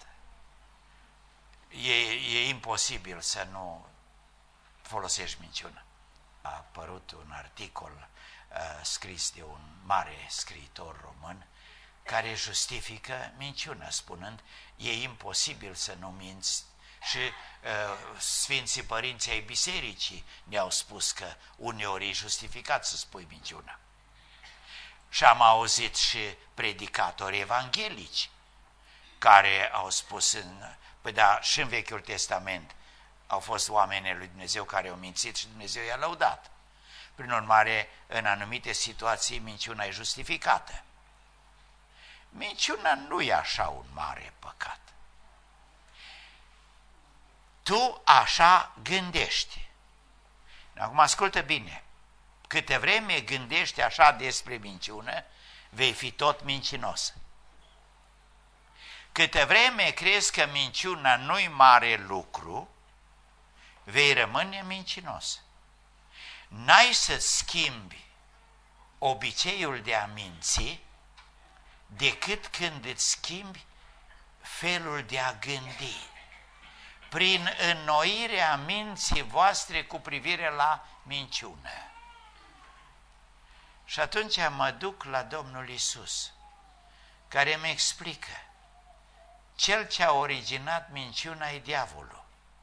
Speaker 1: E imposibil să nu folosești minciuna. A apărut un articol scris de un mare scriitor român care justifică minciuna, spunând, e imposibil să nu minți. Și Sfinții Părinții ai Bisericii ne-au spus că uneori e justificat să spui minciuna. Și am auzit și predicatori evanghelici care au spus, păi da, și în Vechiul Testament au fost oamenii lui Dumnezeu care au mințit și Dumnezeu i-a lăudat. Prin urmare, în anumite situații, minciuna e justificată. Minciuna nu e așa un mare păcat. Tu așa gândești. Acum ascultă bine. Câte vreme gândești așa despre minciună, vei fi tot mincinos. Câte vreme crezi că minciuna nu-i mare lucru, vei rămâne mincinos. N-ai să-ți schimbi obiceiul de a minți decât când îți schimbi felul de a gândi, prin înnoirea minții voastre cu privire la minciună. Și atunci mă duc la Domnul Iisus, care îmi explică, cel ce a originat minciuna e diavolul.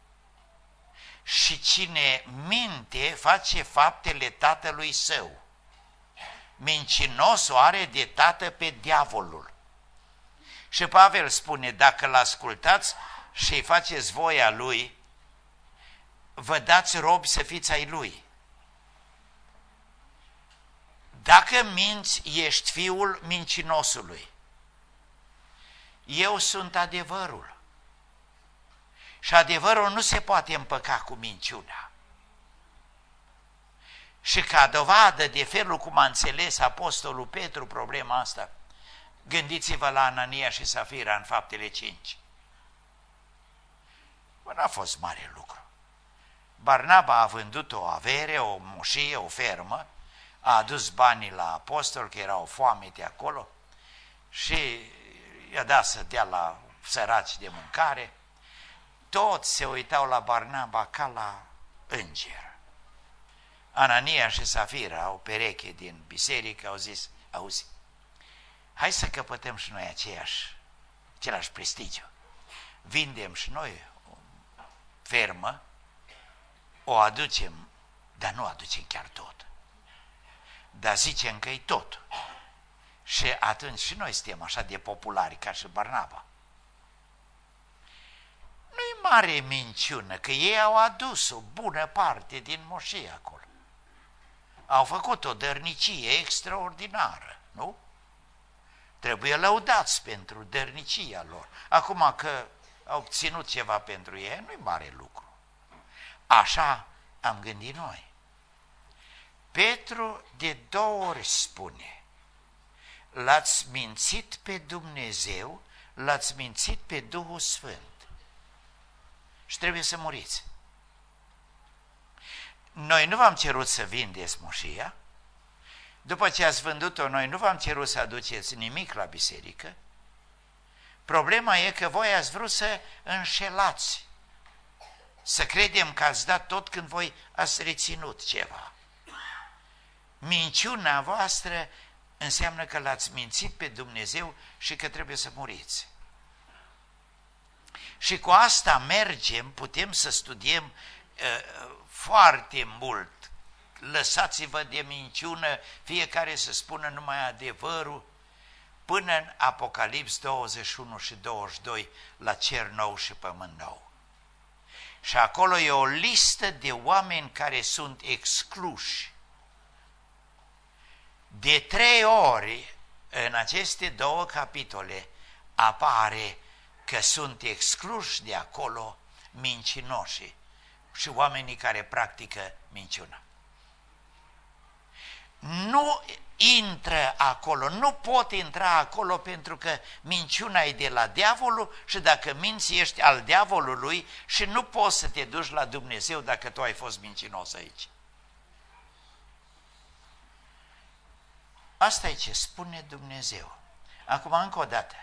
Speaker 1: Și cine minte face faptele tatălui său. Mincinosul are de tată pe diavolul. Și Pavel spune, dacă l-ascultați și îi faceți voia lui, vă dați robi să fiți ai lui. Dacă minți, ești fiul mincinosului. Eu sunt adevărul. Și adevărul nu se poate împăca cu minciuna. Și ca dovadă de felul cum a înțeles apostolul Petru problema asta, gândiți-vă la Anania și Safira în Faptele 5. Bă, n-a fost mare lucru. Barnaba a vândut o avere, o moșie, o fermă, a adus banii la apostol, că erau foamete acolo, și i-a dat să dea la săraci de mâncare. Toți se uitau la Barnaba ca la înger. Anania și Safira, o pereche din biserică, au zis, auzi, hai să căpătăm și noi același prestigiu. Vindem și noi o fermă, o aducem, dar nu aducem chiar tot. Dar zicem că e tot. Și atunci și noi suntem așa de populari ca și Barnaba. Nu-i mare minciună, că ei au adus o bună parte din moșie acolo. Au făcut o dărnicie extraordinară, nu? Trebuie lăudați pentru dărnicia lor. Acum că au obținut ceva pentru ei, nu-i mare lucru. Așa am gândit noi. Petru de 2 ori spune, l-ați mințit pe Dumnezeu, l-ați mințit pe Duhul Sfânt. Și trebuie să muriți. Noi nu v-am cerut să vindeți moșia, după ce ați vândut-o, noi nu v-am cerut să aduceți nimic la biserică. Problema e că voi ați vrut să înșelați, să credem că ați dat tot când voi ați reținut ceva. Minciuna voastră înseamnă că l-ați mințit pe Dumnezeu și că trebuie să muriți. Și cu asta mergem, putem să studiem foarte mult. Lăsați-vă de minciună, fiecare să spună numai adevărul, până în Apocalips 21 și 22, la cer nou și pământ nou. Și acolo e o listă de oameni care sunt excluși. De 3 ori în aceste 2 capitole apare că sunt excluși de acolo mincinoșii, și oamenii care practică minciuna. Nu intră acolo, nu pot intra acolo pentru că minciuna e de la diavolul și dacă minți ești al diavolului și nu poți să te duci la Dumnezeu dacă tu ai fost mincinos aici. Asta e ce spune Dumnezeu. Acum încă o dată,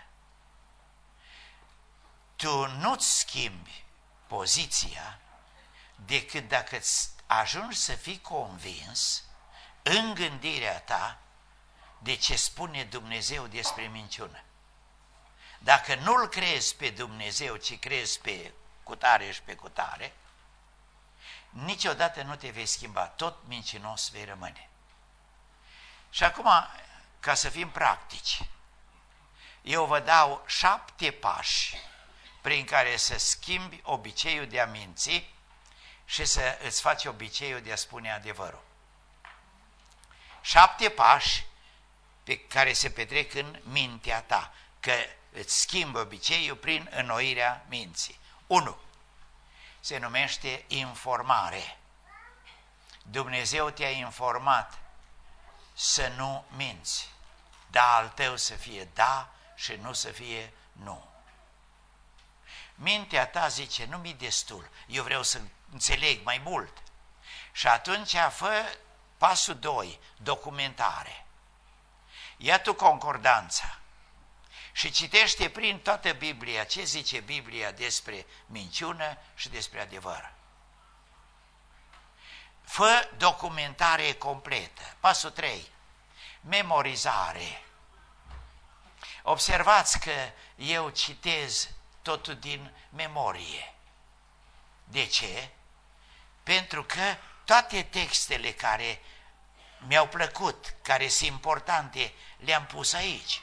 Speaker 1: tu nu-ți schimbi poziția decât dacă ajungi să fii convins în gândirea ta de ce spune Dumnezeu despre minciună. Dacă nu-L crezi pe Dumnezeu, ci crezi pe cutare și pe cutare, niciodată nu te vei schimba, tot mincinos vei rămâne. Și acum, ca să fim practici, eu vă dau 7 pași prin care să schimbi obiceiul de a minți și să îți faci obiceiul de a spune adevărul. 7 pași pe care se petrec în mintea ta, că îți schimbi obiceiul prin înnoirea minții. 1. Se numește informare. Dumnezeu te-a informat să nu minți. Da al tău să fie da și nu să fie nu. Mintea ta zice, nu mi-e destul, eu vreau să înțeleg mai mult. Și atunci fă pasul 2, documentare. Ia tu concordanța și citește prin toată Biblia ce zice Biblia despre minciună și despre adevăr. Fă documentare completă. Pasul 3, memorizare. Observați că eu citez totul din memorie. De ce? Pentru că toate textele care mi-au plăcut, care sunt importante, le-am pus aici.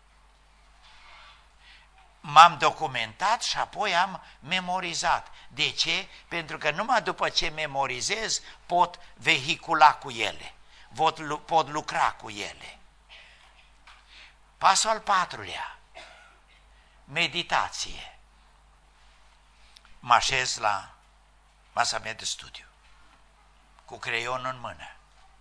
Speaker 1: M-am documentat și apoi am memorizat. De ce? Pentru că numai după ce memorizez pot vehicula cu ele, pot lucra cu ele. Pasul al 4-lea, meditație. Mă așez la masa mea de studiu, cu creionul în mână.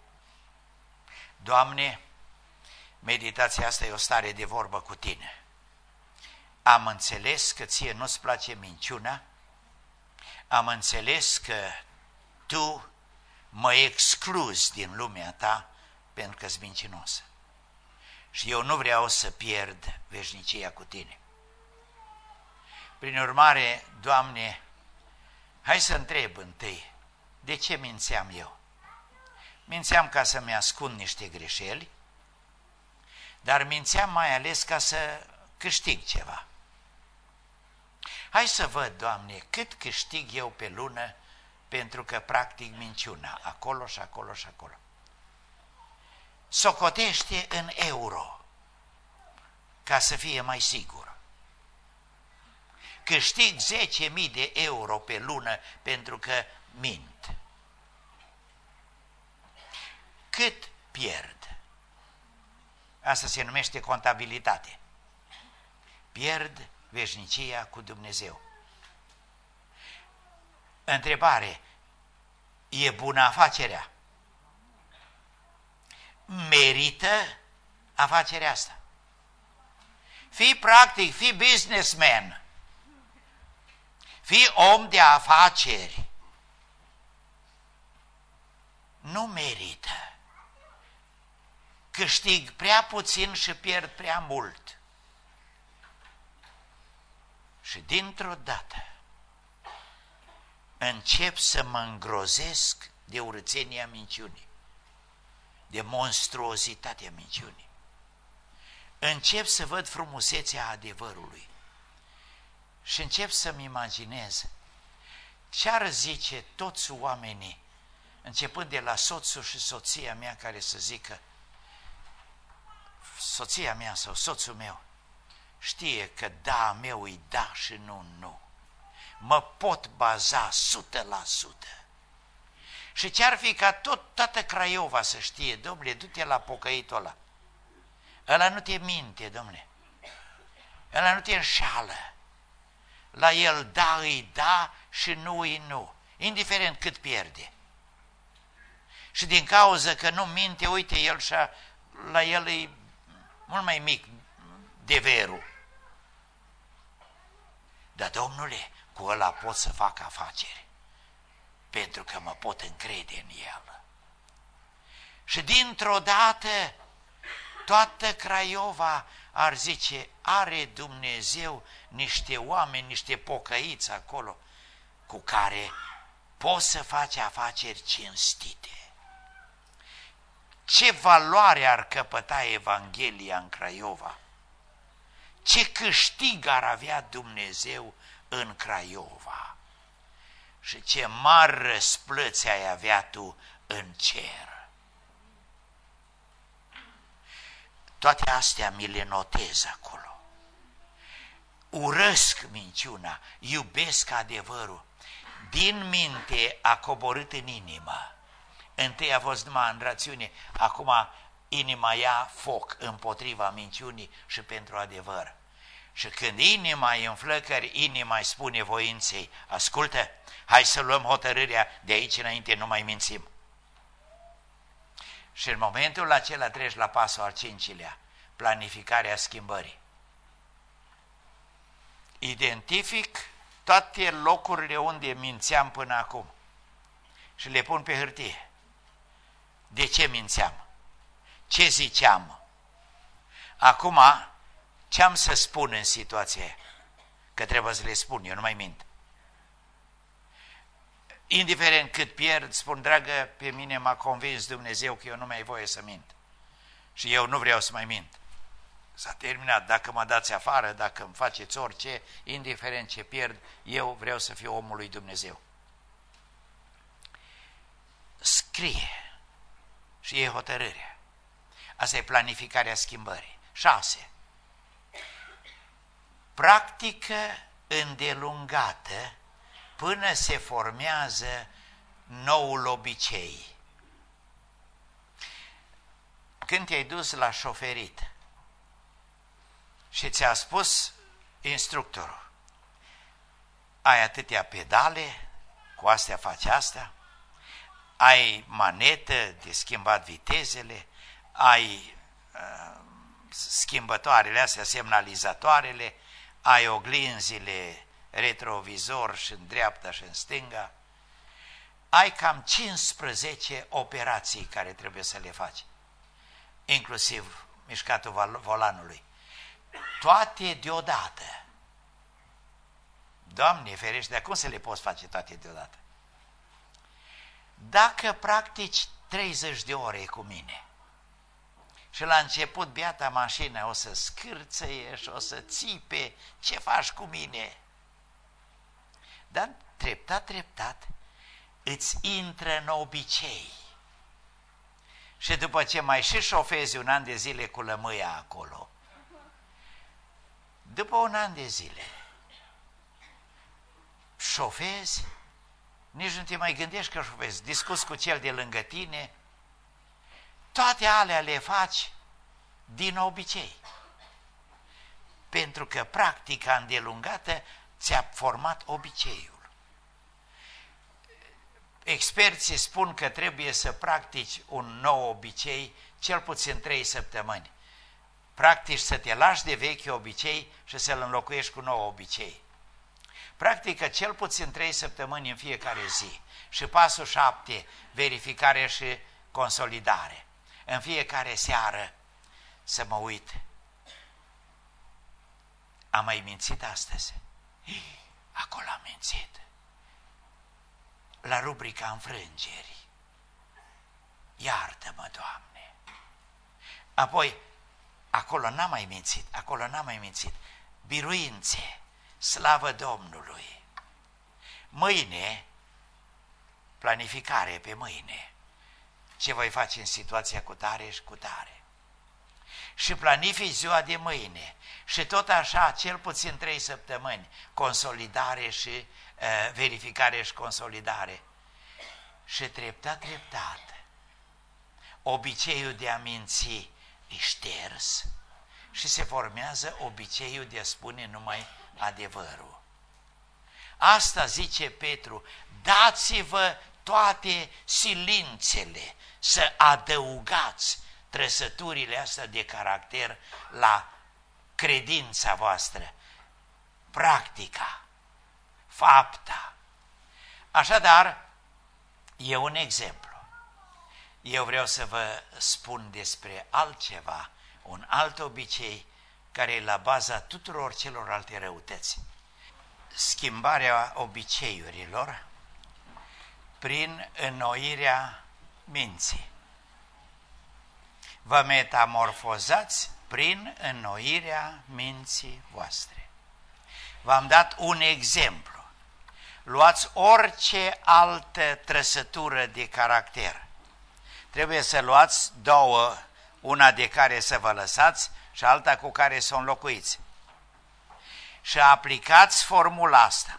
Speaker 1: Doamne, meditația asta e o stare de vorbă cu Tine. Am înțeles că Ție nu-ți place minciuna, am înțeles că Tu mă excluzi din lumea Ta pentru că-s mincinos. Și eu nu vreau să pierd veșnicia cu Tine. Prin urmare, Doamne, hai să întreb întâi, de ce mințeam eu? Mințeam ca să-mi ascund niște greșeli, dar mințeam mai ales ca să câștig ceva. Hai să văd, Doamne, cât câștig eu pe lună pentru că practic minciuna, acolo și acolo și acolo. Socotește în euro, ca să fie mai sigur. Câștig 10.000 de euro pe lună pentru că mint. Cât pierd? Asta se numește contabilitate. Pierd veșnicia cu Dumnezeu. Întrebare, e bună afacerea? Merită afacerea asta? Fii practic, fii businessman, fii om de afaceri. Nu merită. Câștig prea puțin și pierd prea mult. Și dintr-o dată încep să mă îngrozesc de urățenia minciunii, de monstruozitatea minciunii. Încep să văd frumusețea adevărului și încep să-mi imaginez ce-ar zice toți oamenii, începând de la soțul și soția mea, care să zică, soția mea sau soțul meu știe că da meu e da și nu, nu. Mă pot baza 100%. Și ce-ar fi ca toată Craiova să știe, domnule, du-te la pocăitul ăla. Ăla nu te minte, domnule. Ăla nu te înșală. La el da îi da și nu îi nu. indiferent cât pierde. Și din cauza că nu minte, uite, el la el e mult mai mic deverul. Dar, Domnule, cu ăla pot să fac afaceri, pentru că mă pot încrede în el. Și dintr-o dată, toată Craiova ar zice, are Dumnezeu niște oameni, niște pocăiți acolo, cu care poți să faci afaceri cinstite. Ce valoare ar căpăta Evanghelia în Craiova? Ce câștig ar avea Dumnezeu în Craiova? Și ce mari răsplăți ai avea tu în cer? Toate astea mi le notez acolo. Urăsc minciuna, iubesc adevărul. Din minte a coborât în inimă. Întâi a fost numai în rațiune, acum inima ia foc împotriva minciunii și pentru adevăr. Și când inima e în flăcări, inima îi spune voinței, ascultă, hai să luăm hotărârea, de aici înainte nu mai mințim. Și în momentul acela treci la pasul al 5-lea, planificarea schimbării. Identific toate locurile unde mințeam până acum și le pun pe hârtie. De ce mințeam? Ce ziceam? Acum, ce am să spun în situația aia? Că trebuie să le spun, eu nu mai mint. Indiferent cât pierd, spun, dragă, pe mine m-a convins Dumnezeu că eu nu mai ai voie să mint. Și eu nu vreau să mai mint. S-a terminat, dacă mă dați afară, dacă îmi faceți orice, indiferent ce pierd, eu vreau să fiu omul lui Dumnezeu. Scrie și e hotărârea. Asta e planificarea schimbării. 6. Practică îndelungată până se formează noul obicei. Când te-ai dus la șoferit și ți-a spus instructorul, ai atâtea pedale, cu astea faci asta, ai manetă de schimbat vitezele, ai schimbătoarele astea, semnalizatoarele, ai oglinzile retrovizor și în dreapta și în stânga, ai cam 15 operații care trebuie să le faci, inclusiv mișcatul volanului. Toate deodată. Doamne ferește, de cum să le poți face toate deodată? Dacă practici 30 de ore cu mine și la început biata mașină o să scârțăie și o să țipe, ce faci cu mine? Dar treptat, treptat, îți intră în obicei. Și după ce mai și șofezi un an de zile cu lămâia acolo, după un an de zile, șofezi, nici nu te mai gândești că șofezi, discuți cu cel de lângă tine, toate alea le faci din obicei. Pentru că practica îndelungată ți-a format obiceiul. Experții spun că trebuie să practici un nou obicei cel puțin 3 săptămâni. Practici să te lași de vechi obicei și să-l înlocuiești cu nou obicei. Practică cel puțin 3 săptămâni în fiecare zi. Și pasul 7, verificare și consolidare. În fiecare seară să mă uit. Am mai mințit astăzi? Acolo am mințit. La rubrica înfrângeri. Iartă-mă, Doamne. Apoi, acolo n-am mai mințit, biruințe, slavă Domnului. Mâine, planificare pe mâine, ce voi face în situația cu tare și cu tare. Și planifici ziua de mâine și tot așa, cel puțin 3 săptămâni, consolidare și verificare și consolidare. Și treptat, treptat, obiceiul de a minți e șters și se formează obiceiul de a spune numai adevărul. Asta zice Petru, dați-vă toate silințele, să adăugați trăsăturile astea de caracter la credința voastră, practica, fapta. Așadar, e un exemplu. Eu vreau să vă spun despre altceva, un alt obicei care e la baza tuturor celorlalte răutăți. Schimbarea obiceiurilor prin înnoirea minții. Vă metamorfozați prin înnoirea minții voastre. V-am dat un exemplu. Luați orice altă trăsătură de caracter. Trebuie să luați două, una de care să vă lăsați și alta cu care să o înlocuiți. Și aplicați formula asta.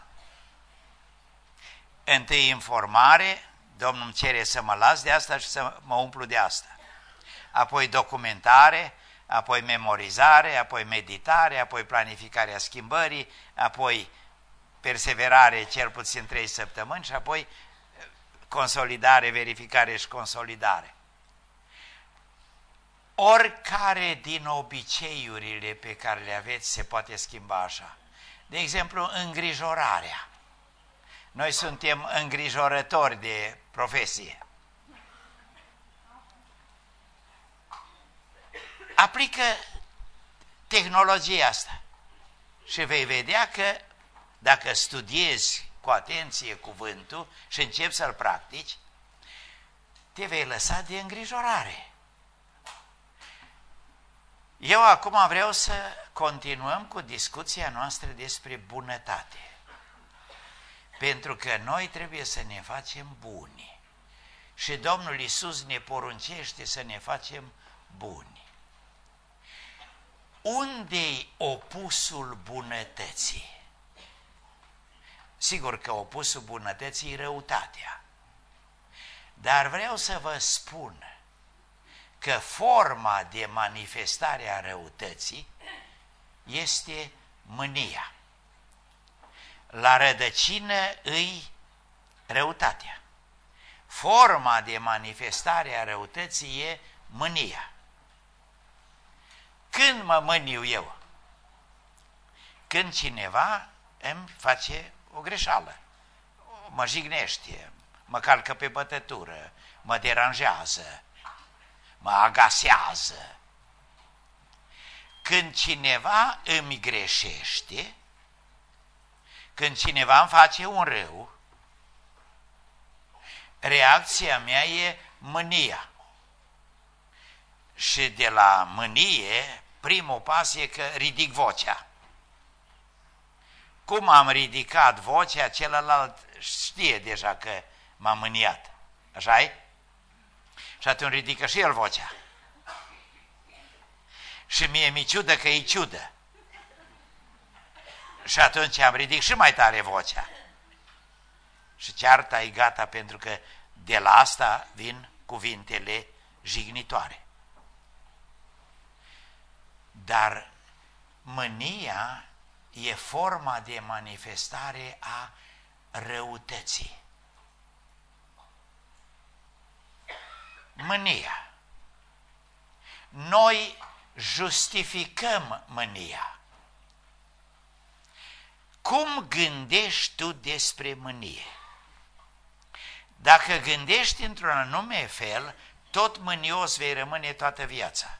Speaker 1: Întâi informare, Domnul îmi cere să mă las de asta și să mă umplu de asta. Apoi documentare, apoi memorizare, apoi meditare, apoi planificarea schimbării, apoi perseverare cel puțin 3 săptămâni și apoi consolidare, verificare și consolidare. Oricare din obiceiurile pe care le aveți se poate schimba așa. De exemplu, îngrijorarea. Noi suntem îngrijorători de profesie. Aplică tehnologia asta și vei vedea că dacă studiezi cu atenție cuvântul și începi să-l practici, te vei lăsa de îngrijorare. Eu acum vreau să continuăm cu discuția noastră despre bunătate. Pentru că noi trebuie să ne facem buni. Și Domnul Iisus ne poruncește să ne facem buni. Unde-i opusul bunătății? Sigur că opusul bunătății e răutatea. Dar vreau să vă spun că forma de manifestare a răutății este mânia. La rădăcină îi răutatea. Forma de manifestare a răutății e mânia. Când mă mâniu eu? Când cineva îmi face o greșeală, mă jignește, mă calcă pe bătătură, mă deranjează, mă agasează. Când cineva îmi greșește, când cineva îmi face un rău, reacția mea e mânia. Și de la mânie, primul pas e că ridic vocea. Cum am ridicat vocea, celălalt știe deja că m-am mâniat. Așa-i? Și atunci ridică și el vocea. Și mie mi-e ciudă că e ciudă. Și atunci am ridic și mai tare vocea. Și cearta e gata, pentru că de la asta vin cuvintele jignitoare. Dar mânia e forma de manifestare a răutății. Mânia. Noi justificăm mânia. Cum gândești tu despre mânie? Dacă gândești într-un anume fel, tot mânios vei rămâne toată viața.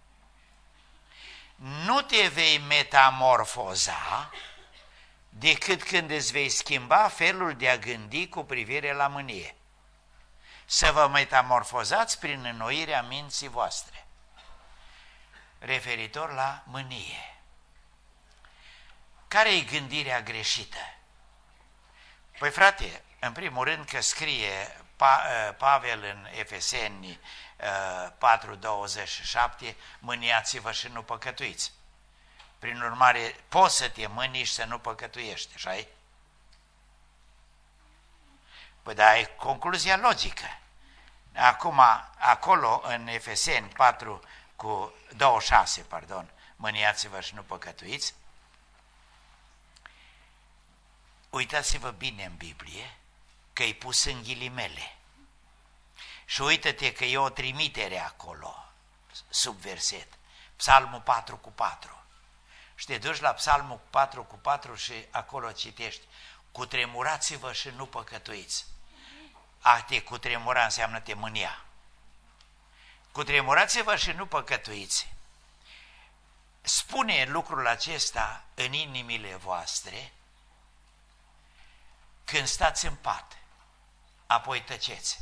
Speaker 1: Nu te vei metamorfoza decât când îți vei schimba felul de a gândi cu privire la mânie. Să vă metamorfozați prin înnoirea minții voastre. Referitor la mânie. Care e gândirea greșită? Păi frate, în primul rând că scrie Pavel în Efeseni 4:27, mâniați-vă și nu păcătuiți. Prin urmare, poți să te mâni și să nu păcătuiești, așa-i? Păi da, e concluzia logică. Acum, acolo, în Efeseni 4:26, mâniați-vă și nu păcătuiți, uitați-vă bine în Biblie că e pus în ghilimele. Și uită-te că e o trimitere acolo, sub verset, Psalmul 4:4. Și te duci la Psalmul 4:4 și acolo citești: cutremurați-vă și nu păcătuiți. A te cutremura înseamnă te mânia. Cutremurați-vă și nu păcătuiți. Spune lucrul acesta în inimile voastre când stați în pat, apoi tăceți.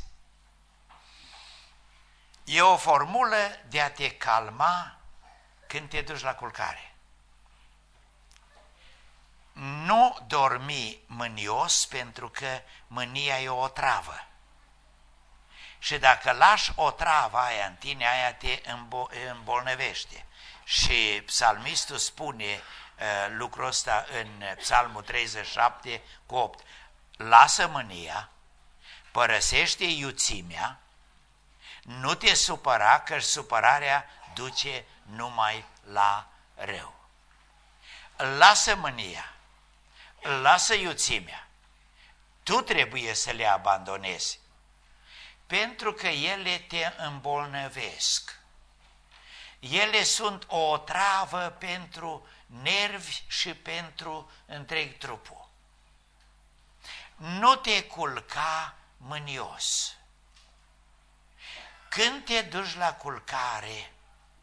Speaker 1: E o formulă de a te calma când te duci la culcare. Nu dormi mânios, pentru că mânia e o otravă. Și dacă lași otrava aia în tine, aia te îmbolnăvește. Și psalmistul spune lucrul ăsta în Psalmul 37:8. Lasă mânia, părăsește iuțimea, nu te supăra, că supărarea duce numai la rău. Lasă mânia, lasă iuțimea, tu trebuie să le abandonezi, pentru că ele te îmbolnăvesc. Ele sunt o otravă pentru nervi și pentru întreg trupul. Nu te culca mânios. Când te duci la culcare,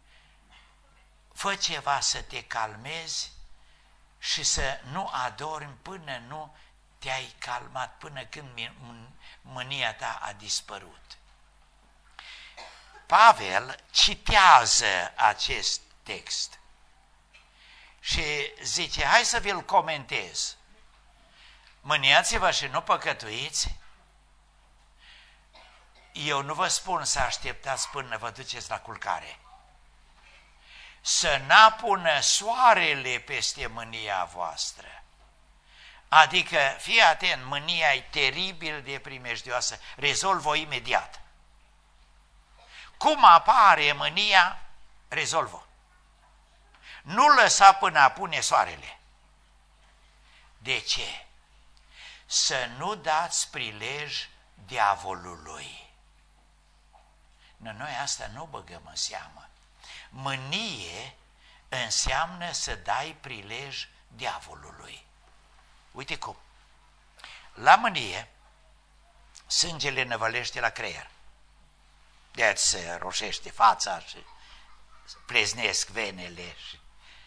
Speaker 1: fă ceva să te calmezi și să nu adormi până nu te-ai calmat, până când mânia ta a dispărut. Pavel citează acest text și zice: hai să vi-l comentez. Mâniați-vă și nu păcătuiți. Eu nu vă spun să așteptați până vă duceți la culcare. Să n-apună soarele peste mânia voastră. Adică, fii atent, mânia e teribil de primejdioasă, rezolvă-o imediat. Cum apare mânia, rezolvă. Nu lăsa până apune soarele. De ce? Să nu dați prilej diavolului. Noi asta nu băgăm în seamă. Mânie înseamnă să dai prilej diavolului. Uite cum. La mânie, sângele năvălește la creier. De-aia se roșește fața și pleznesc venele și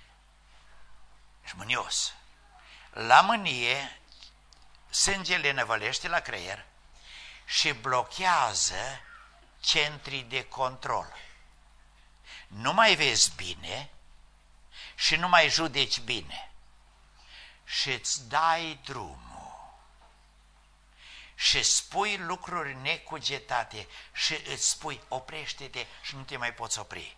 Speaker 1: mânios. La mânie, sângele năvălește la creier și blochează centrii de control. Nu mai vezi bine și nu mai judeci bine și îți dai drumul și spui lucruri necugetate și îți spui: oprește-te, și nu te mai poți opri.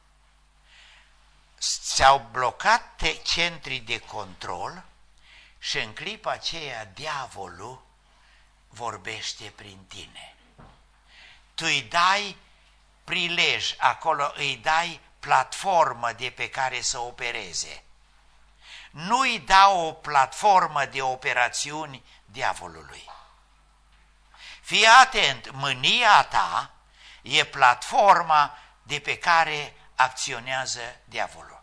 Speaker 1: Ți-au blocat centrii de control și în clipa aceea diavolul vorbește prin tine. Tu îi dai prilej, acolo îi dai platformă de pe care să opereze. Nu îi dau o platformă de operațiuni diavolului. Fii atent, mânia ta e platforma de pe care acționează diavolul.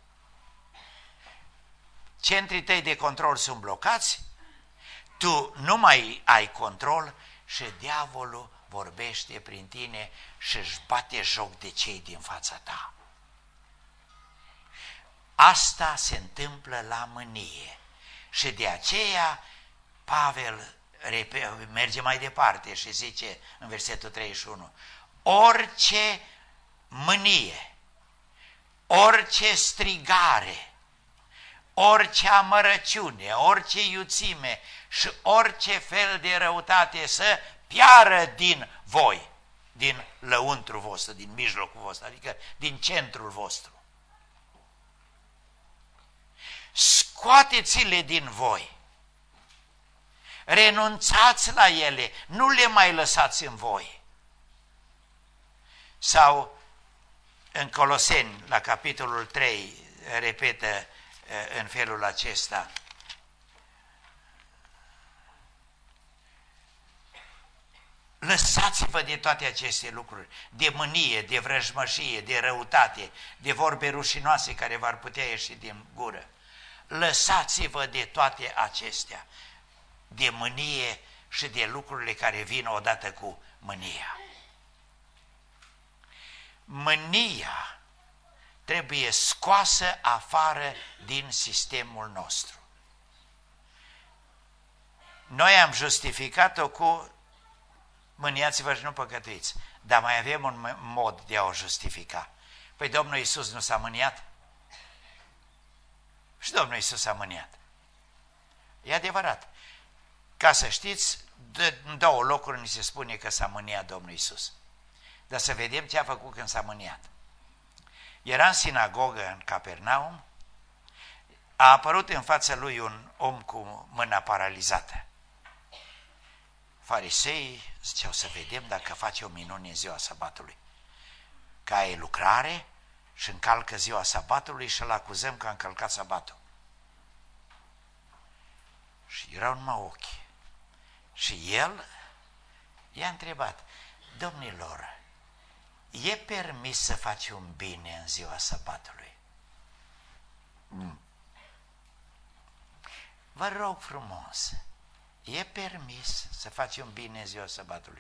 Speaker 1: Centrii tăi de control sunt blocați, tu nu mai ai control și diavolul vorbește prin tine și își bate joc de cei din fața ta. Asta se întâmplă la mânie și de aceea Pavel merge mai departe și zice în versetul 31: orice mânie, orice strigare, orice amărăciune, orice iuțime și orice fel de răutate să piară din voi, din lăuntru vostru, din mijlocul vostru, adică din centrul vostru. Scoateți-le din voi, renunțați la ele, nu le mai lăsați în voi. Sau în Coloseni, la capitolul 3, repetă în felul acesta: Lăsați-vă de toate aceste lucruri, de mânie, de vrăjmășie, de răutate, de vorbe rușinoase care v-ar putea ieși din gură. Lăsați-vă de toate acestea, de mânie și de lucrurile care vin odată cu mânia. Mânia trebuie scoasă afară din sistemul nostru. Noi am justificat-o cu mâniați-vă și nu păcătuiți, dar mai avem un mod de a o justifica. Păi Domnul Iisus nu s-a mâniat? Și Domnul Iisus s-a mâniat. E adevărat. Ca să știți, în două locuri ni se spune că s-a mâniat Domnul Iisus. Dar să vedem ce a făcut când s-a mâniat. Era în sinagogă în Capernaum, a apărut în fața lui un om cu mâna paralizată. Fariseii ziceau să vedem dacă face o minune în ziua sabatului. Că e lucrare și încalcă ziua sabatului și îl acuzăm că a încălcat sabatul. Și erau numai ochi. Și el i-a întrebat, domnilor, e permis să faci un bine în ziua sabatului? Vă rog frumos, e permis să faci un bine în ziua sabatului?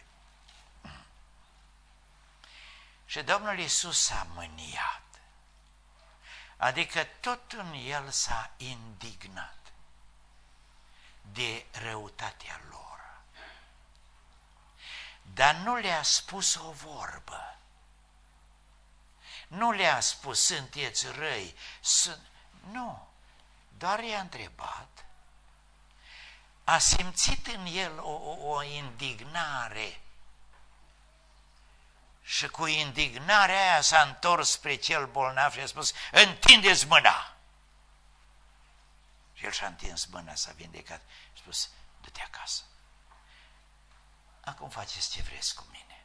Speaker 1: Și Domnul Iisus s-a mâniat, adică tot în el s-a indignat de răutatea lor. Dar nu le-a spus o vorbă. Nu le-a spus, sunteți răi, nu, doar i-a întrebat. A simțit în el o indignare și cu indignarea aia s-a întors spre cel bolnav și a spus, întindeți mâna! Și el și-a întins mâna, s-a vindecat și a spus, du-te acasă. Acum faceți ce vreți cu mine.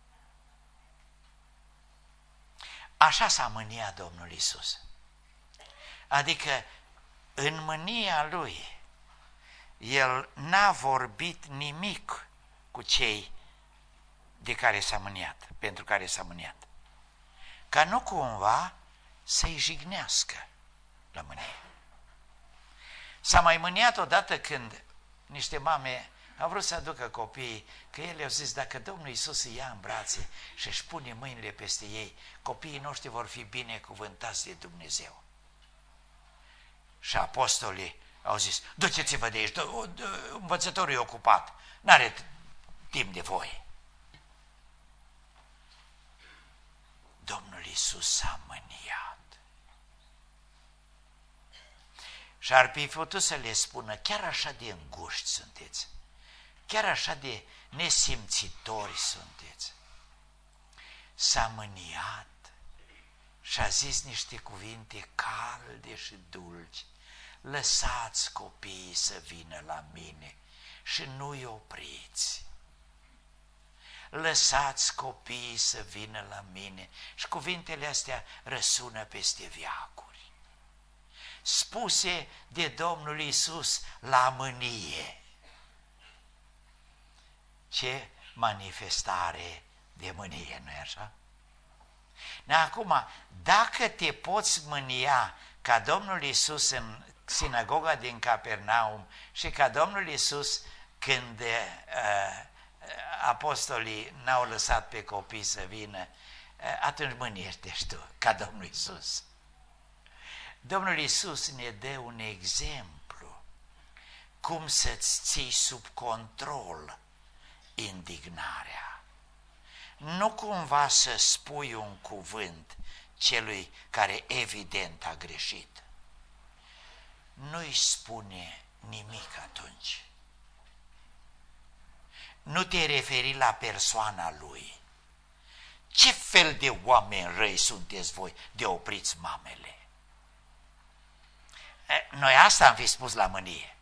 Speaker 1: Așa s-a mâniat Domnul Iisus. Adică în mânia lui el n-a vorbit nimic cu cei de care s-a mâniat, pentru care s-a mâniat. Ca nu cumva să-i jignească la mânie. S-a mai mâniat odată când niște mame au vrut să aducă copiii, că ele au zis, dacă Domnul Iisus îi ia în brațe și își pune mâinile peste ei, copiii noștri vor fi binecuvântați de Dumnezeu. Și apostolii au zis, duceți-vă de aici, învățătorul e ocupat, n-are timp de voi. Domnul Iisus s-a mâniat. Și ar fi putut să le spună, chiar așa de înguști sunteți, chiar așa de nesimțitori sunteți. S-a mâniat și a zis niște cuvinte calde și dulci. Lăsați copiii să vină la mine și nu-i opriți. Lăsați copiii să vină la mine. Și cuvintele astea răsună peste veacuri. Spuse de Domnul Iisus la mânie. Ce manifestare de mânie, nu-i așa? Acum, dacă te poți mânia ca Domnul Iisus în sinagoga din Capernaum și ca Domnul Iisus când apostolii n-au lăsat pe copii să vină, atunci mâniește-și tu ca Domnul Iisus. Domnul Iisus ne dă un exemplu cum să-ți ții sub control indignarea. Nu cumva să spui un cuvânt celui care evident a greșit. Nu-i spune nimic atunci. Nu te referi la persoana lui. Ce fel de oameni răi sunteți voi de opriți mamele? Noi asta am fi spus la mânie.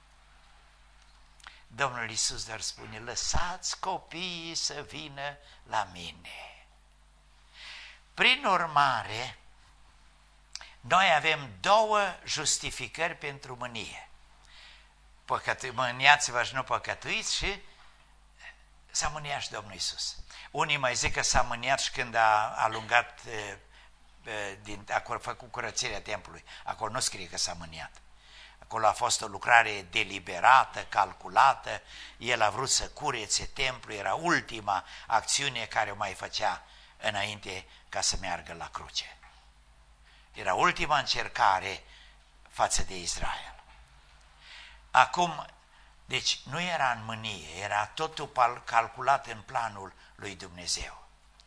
Speaker 1: Domnul Iisus dar spune, lăsați copiii să vină la mine. Prin urmare, noi avem două justificări pentru mânie. Mâniați-vă și nu păcătuiți și S-a mâniat și Domnul Iisus. Unii mai zic că s-a mâniat și când a alungat, acolo a făcut curățirea templului. Acolo nu scrie că s-a mâniat. Acolo a fost o lucrare deliberată, calculată, el a vrut să curețe templul, era ultima acțiune care o mai făcea înainte ca să meargă la cruce. Era ultima încercare față de Israel. Acum, deci nu era în mânie, era totul calculat în planul lui Dumnezeu.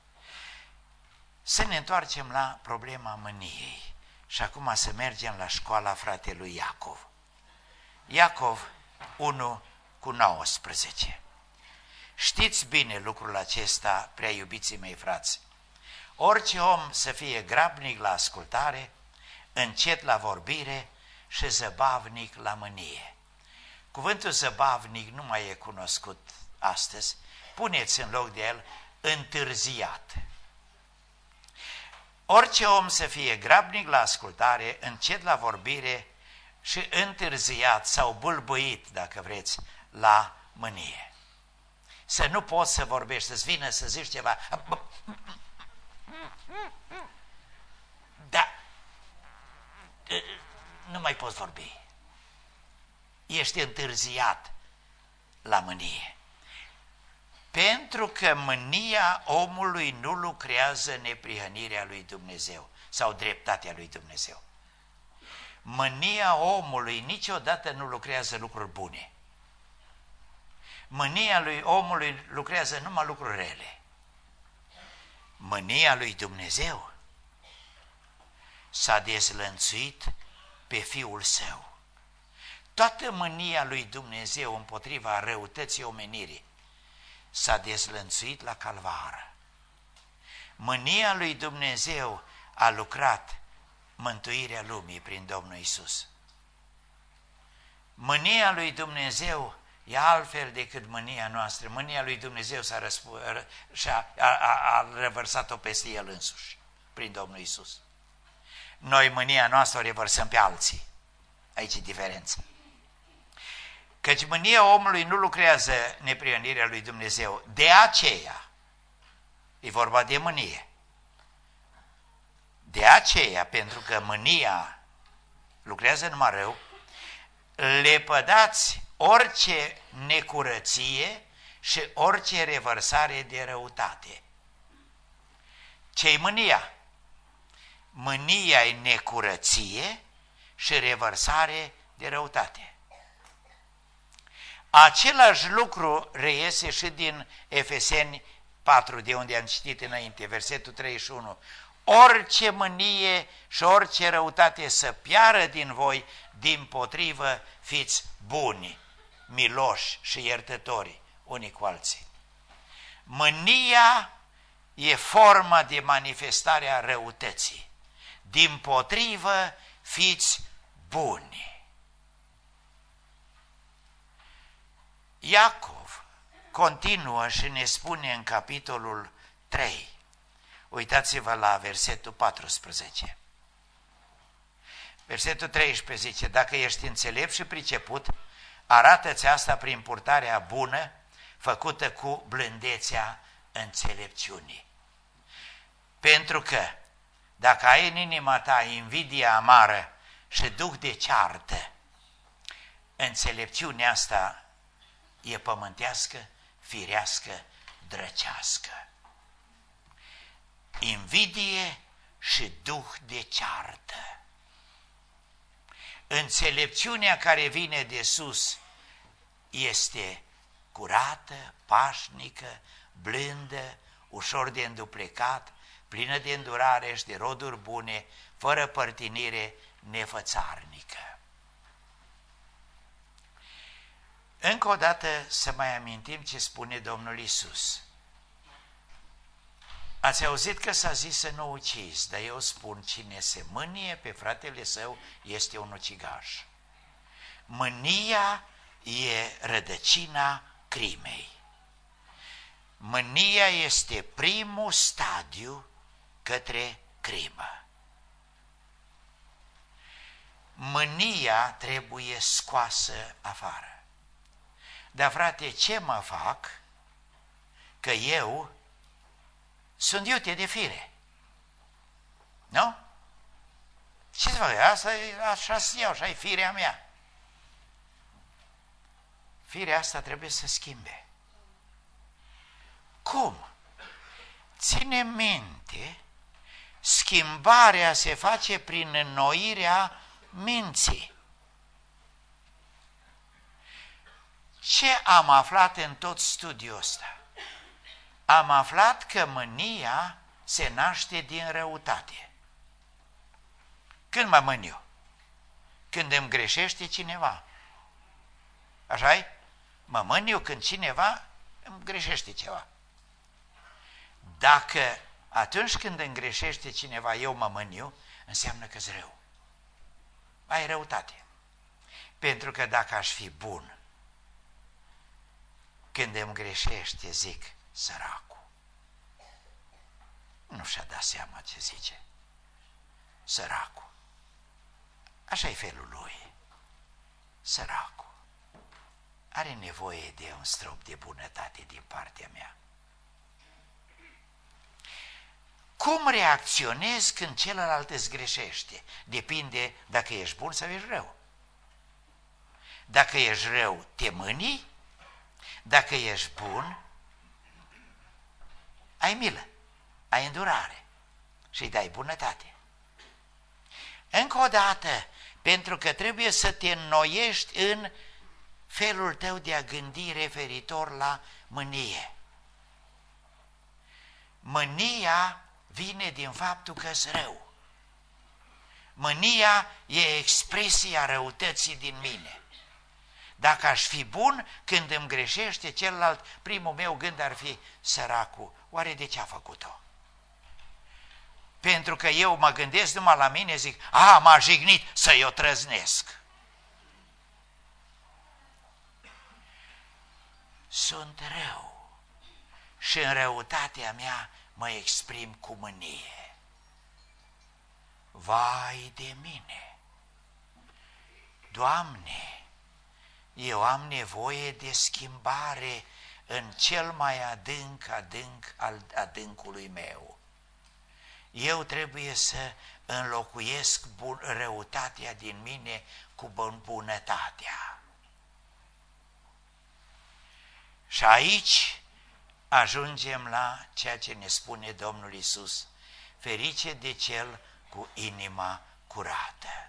Speaker 1: Să ne întoarcem la problema mâniei și acum să mergem la școala fratelui Iacov. Iacov 1:19. Știți bine lucrul acesta, prea iubiții mei frați. Orice om să fie grabnic la ascultare, încet la vorbire și zăbavnic la mânie. Cuvântul zăbavnic nu mai e cunoscut astăzi, puneți în loc de el întârziat. Orice om să fie grabnic la ascultare, încet la vorbire și întârziat sau bâlbâit, dacă vreți, la mânie. Să nu poți să vorbești, să-ți vină să zici ceva. Da, nu mai poți vorbi. Ești întârziat la mânie. Pentru că mânia omului nu lucrează neprihănirea lui Dumnezeu sau dreptatea lui Dumnezeu. Mânia omului niciodată nu lucrează lucruri bune. Mânia lui omului lucrează numai lucruri rele. Mânia lui Dumnezeu s-a dezlănțuit pe Fiul Său. Toată mânia lui Dumnezeu împotriva răutății omenirii s-a dezlănțuit la Calvar. Mânia lui Dumnezeu a lucrat mântuirea lumii prin Domnul Iisus. Mânia lui Dumnezeu e altfel decât mânia noastră. Mânia lui Dumnezeu a revărsat-o peste El însuși, prin Domnul Iisus. Noi mânia noastră o revărsăm pe alții. Aici e diferența. Căci mânia omului nu lucrează neprihănirea lui Dumnezeu. De aceea, e vorba de mânie. De aceea, pentru că mânia lucrează numai rău, lepădați orice necurăție și orice revărsare de răutate. Ce-i mânia? Mânia e necurăție și revărsare de răutate. Același lucru reiese și din Efeseni 4, de unde am citit înainte, versetul 31. Orice mânie și orice răutate să piară din voi, dimpotrivă fiți buni, miloși și iertători unii cu alții. Mânia e forma de manifestare a răutății. Dimpotrivă fiți buni. Iacov continuă și ne spune în capitolul 3, uitați-vă la versetul 14. Versetul 13 zice, dacă ești înțelept și priceput, arată-ți asta prin purtarea bună, făcută cu blândețea înțelepciunii. Pentru că dacă ai în inima ta invidie amară și duh de ceartă, înțelepciunea asta e pământească, firească, drăcească. Invidie și duh de ceartă. Înțelepciunea care vine de sus este curată, pașnică, blândă, ușor de înduplecat, plină de îndurare și de roduri bune, fără părtinire, nefățarnică. Încă o dată să mai amintim ce spune Domnul Iisus. Ați auzit că s-a zis să nu ucizi, dar eu spun, cine se mânie pe fratele său este un ucigaș. Mânia e rădăcina crimei. Mânia este primul stadiu către crimă. Mânia trebuie scoasă afară. Dar frate, ce mă fac că eu sunt iute de fire. Nu? Ce să fac? Asta e, așa iau, așa e firea mea. Firea asta trebuie să schimbe. Cum? Ține minte, schimbarea se face prin înnoirea minții. Ce am aflat în tot studiul ăsta? Am aflat că mânia se naște din răutate. Când mă mân eu? Când îmi greșește cineva. Așa-i? Mă mân eu când cineva îmi greșește ceva. Dacă atunci când îmi greșește cineva eu mă mân eu, înseamnă că-s rău. Ai răutate. Pentru că dacă aș fi bun, când îmi greșește, zic, săracul. Nu și-a dat seama ce zice. Săracul. Așa e felul lui. Săracul. Are nevoie de un strop de bunătate din partea mea. Cum reacționezi când celălalt îți greșește? Depinde dacă ești bun sau ești rău. Dacă ești rău, te mâni. Dacă ești bun, ai milă, ai îndurare și îi dai bunătate. Încă o dată, pentru că trebuie să te înnoiești în felul tău de a gândi referitor la mânie. Mânia vine din faptul că-s rău. Mânia e expresia răutății din mine. Dacă aș fi bun, când îmi greșește celălalt, primul meu gând ar fi, săracul, oare de ce a făcut-o? Pentru că eu mă gândesc numai la mine, zic, m-a jignit să-i o trăznesc. Sunt rău și în răutatea mea mă exprim cu mânie. Vai de mine! Doamne, eu am nevoie de schimbare în cel mai adânc al adâncului meu. Eu trebuie să înlocuiesc răutatea din mine cu bunătatea. Și aici ajungem la ceea ce ne spune Domnul Iisus, ferice de cel cu inima curată.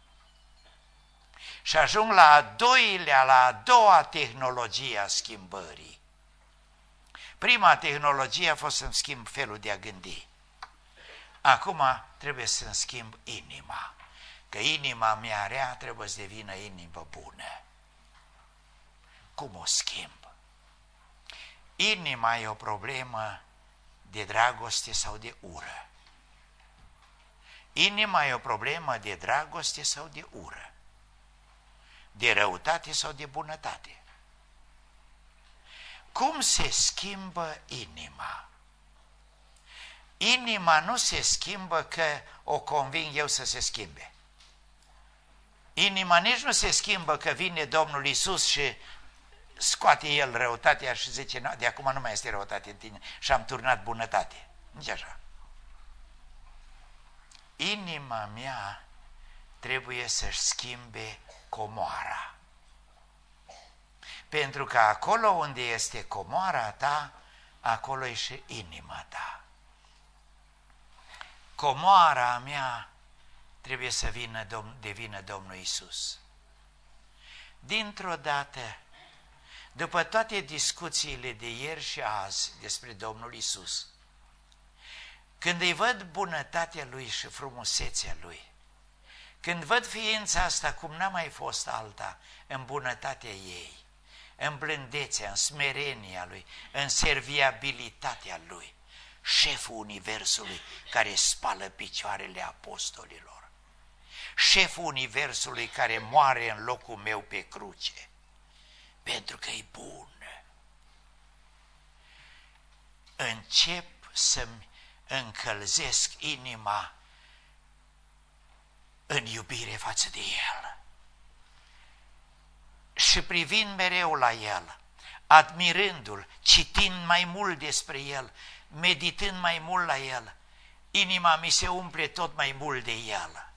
Speaker 1: Și ajung la a doua tehnologie a schimbării. Prima tehnologie a fost să-mi schimb felul de a gândi. Acum trebuie să-mi schimb inima, că inima mea rea trebuie să devină inimă bună. Cum o schimb? Inima e o problemă de dragoste sau de ură. Inima e o problemă de dragoste sau de ură, de răutate sau de bunătate. Cum se schimbă inima? Inima nu se schimbă că o conving eu să se schimbe. Inima nici nu se schimbă că vine Domnul Iisus și scoate El răutatea și zice, de acum nu mai este răutate în tine și am turnat bunătate. Nici așa. Inima mea trebuie să-și schimbe comoara. Pentru că acolo unde este comoara ta, acolo e și inima ta. Comoara mea trebuie să devină Domnul Iisus. Dintr-o dată, după toate discuțiile de ieri și azi despre Domnul Iisus, când îi văd bunătatea Lui și frumusețea Lui, când văd ființa asta cum n-a mai fost alta, în bunătatea ei, în blândețea, în smerenia Lui, în serviabilitatea Lui, șeful Universului care spală picioarele apostolilor, șeful Universului care moare în locul meu pe cruce, pentru că e bun. Încep să-mi încălzesc inima în iubire față de El. Și privind mereu la El, admirându-L, citind mai mult despre El, meditând mai mult la El, inima mi se umple tot mai mult de El.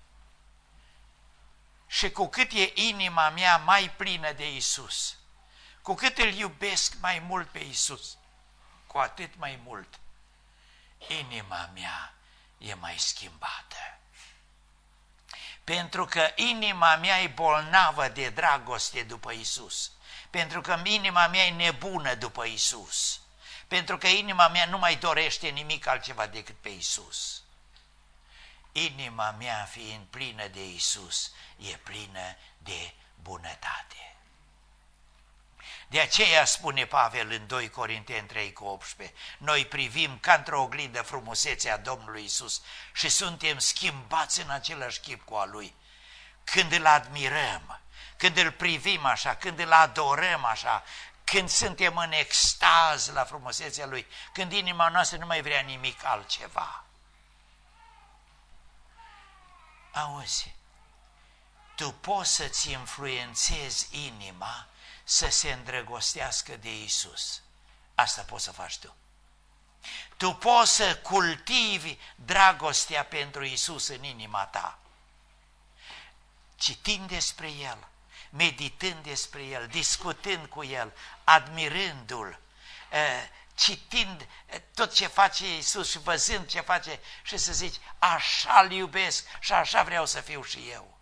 Speaker 1: Și cu cât e inima mea mai plină de Iisus, cu cât îl iubesc mai mult pe Iisus, cu atât mai mult inima mea e mai schimbată. Pentru că inima mea e bolnavă de dragoste după Iisus, pentru că inima mea e nebună după Iisus, pentru că inima mea nu mai dorește nimic altceva decât pe Iisus. Inima mea, fiind plină de Iisus, e plină de bunătate. De aceea spune Pavel în 2 Corinteni 3:18, noi privim ca într-o oglindă frumusețea Domnului Iisus și suntem schimbați în același chip cu a Lui. Când îl admirăm, când îl privim așa, când îl adorăm așa, când suntem în extaz la frumusețea Lui, când inima noastră nu mai vrea nimic altceva. Auzi, tu poți să-ți influențezi inima să se îndrăgostească de Iisus. Asta poți să faci tu. Tu poți să cultivi dragostea pentru Iisus în inima ta, citind despre El, meditând despre El, discutând cu El, admirându-L, citind tot ce face Iisus și văzând ce face și să zici, așa-L iubesc și așa vreau să fiu și eu.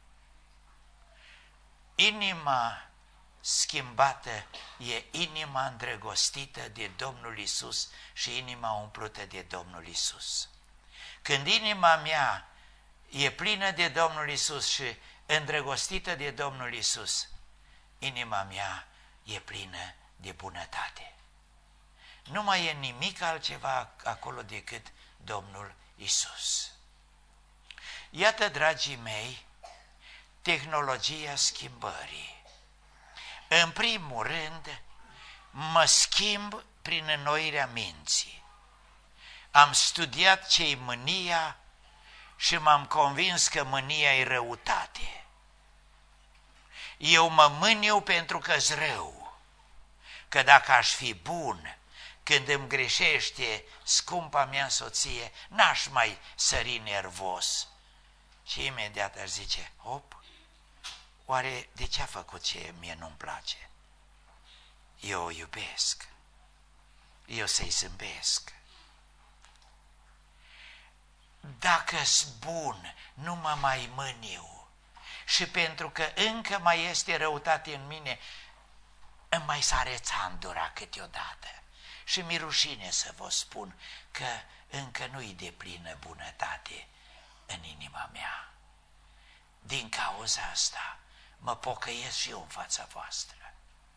Speaker 1: Inima schimbată e inima îndrăgostită de Domnul Iisus și inima umplută de Domnul Iisus. Când inima mea e plină de Domnul Iisus și îndrăgostită de Domnul Iisus, inima mea e plină de bunătate. Nu mai e nimic altceva acolo decât Domnul Iisus. Iată, dragii mei, tehnologia schimbării. În primul rând, mă schimb prin înnoirea minții. Am studiat ce-i mânia și m-am convins că mânia e răutate. Eu mă mâniu pentru că-s rău, că dacă aș fi bun, când îmi greșește scumpa mea soție, n-aș mai sări nervos. Și imediat aș zice, hop, oare de ce a făcut ce mie nu-mi place? Eu o iubesc, eu să-i zâmbesc. Dacă-s bun, nu mă mai mâniu și pentru că încă mai este răutate în mine, îmi mai sare țandura câteodată și mi-e rușine să vă spun că încă nu-i deplină bunătate în inima mea. Din cauza asta mă pocăiesc și eu în fața voastră.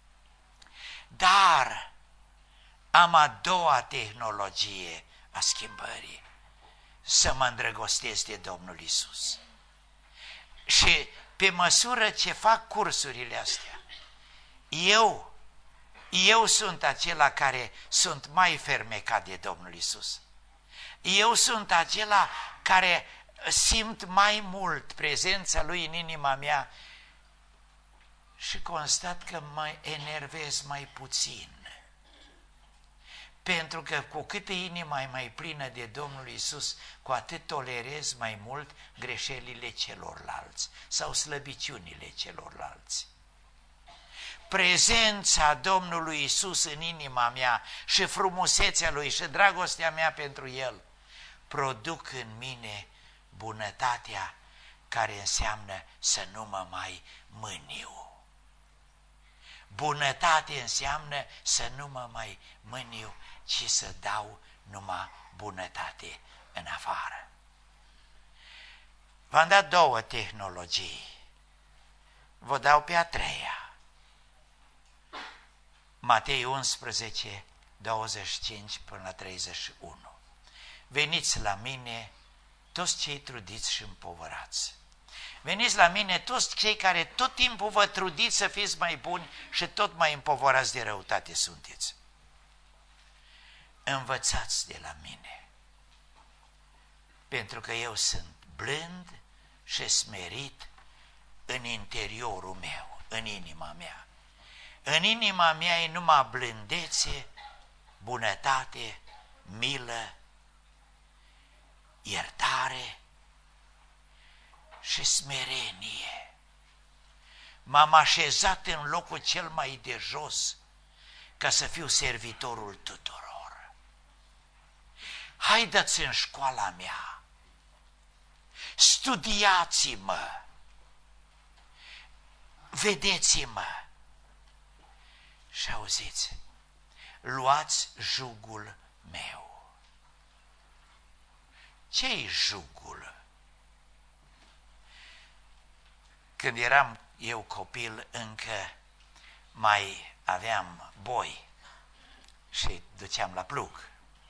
Speaker 1: Dar am a doua tehnologie a schimbării, să mă îndrăgostesc de Domnul Iisus. Și pe măsură ce fac cursurile astea, eu sunt acela care sunt mai fermecat de Domnul Iisus. Eu sunt acela care simt mai mult prezența Lui în inima mea și constat că mă enervez mai puțin. Pentru că cu cât inima e mai plină de Domnul Iisus, cu atât tolerez mai mult greșelile celorlalți sau slăbiciunile celorlalți. Prezența Domnului Iisus în inima mea și frumusețea Lui și dragostea mea pentru El produc în mine bunătatea care înseamnă să nu mă mai mâniu. Bunătate înseamnă să nu mă mai mâniu, ci să dau numai bunătate în afară. V-am dat două tehnologii, vă dau pe a treia. Matei 11, 25 până la 31. Veniți la mine toți cei trudiți și împovărați. Veniți la mine toți cei care tot timpul vă trudiți să fiți mai buni și tot mai împovărați de răutate sunteți. Învățați de la mine, pentru că eu sunt blând și smerit în interiorul meu, în inima mea. În inima mea e numai blândețe, bunătate, milă, iertare și smerenie. M-am așezat în locul cel mai de jos ca să fiu servitorul tuturor. Haideți în școala mea, studiați-mă, vedeți-mă și auziți, luați jugul meu. Ce-i jugul? Când eram eu copil, încă mai aveam boi și duceam la plug.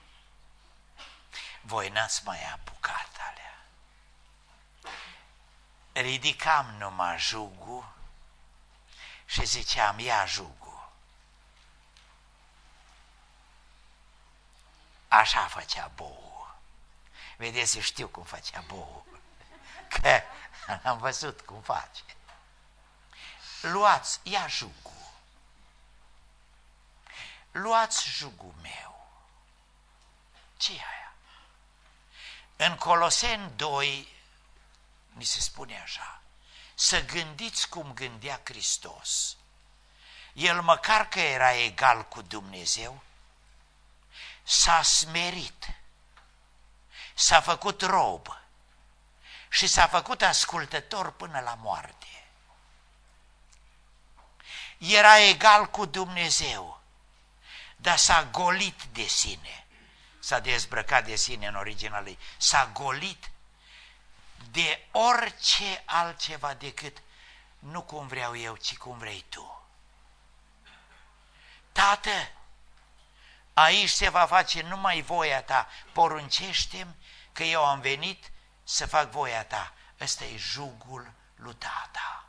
Speaker 1: Voi n-ați mai apucat alea. Ridicam numai jugul și ziceam, ia jugul. Așa făcea boul. Vedeți, știu cum făcea boul, că am văzut cum face. Luați, ia jugul. Luați jugul meu. Ce e aia? În Coloseni 2, ni se spune așa, să gândiți cum gândea Hristos. El, măcar că era egal cu Dumnezeu, s-a smerit, s-a făcut rob și s-a făcut ascultător până la moarte. Era egal cu Dumnezeu, dar s-a golit de sine, s-a dezbrăcat de sine în original lui, s-a golit de orice altceva decât nu cum vreau eu, ci cum vrei tu. Tată, aici se va face numai voia ta, poruncește-mi că eu am venit să fac voia ta. Ăsta e jugul lui tata.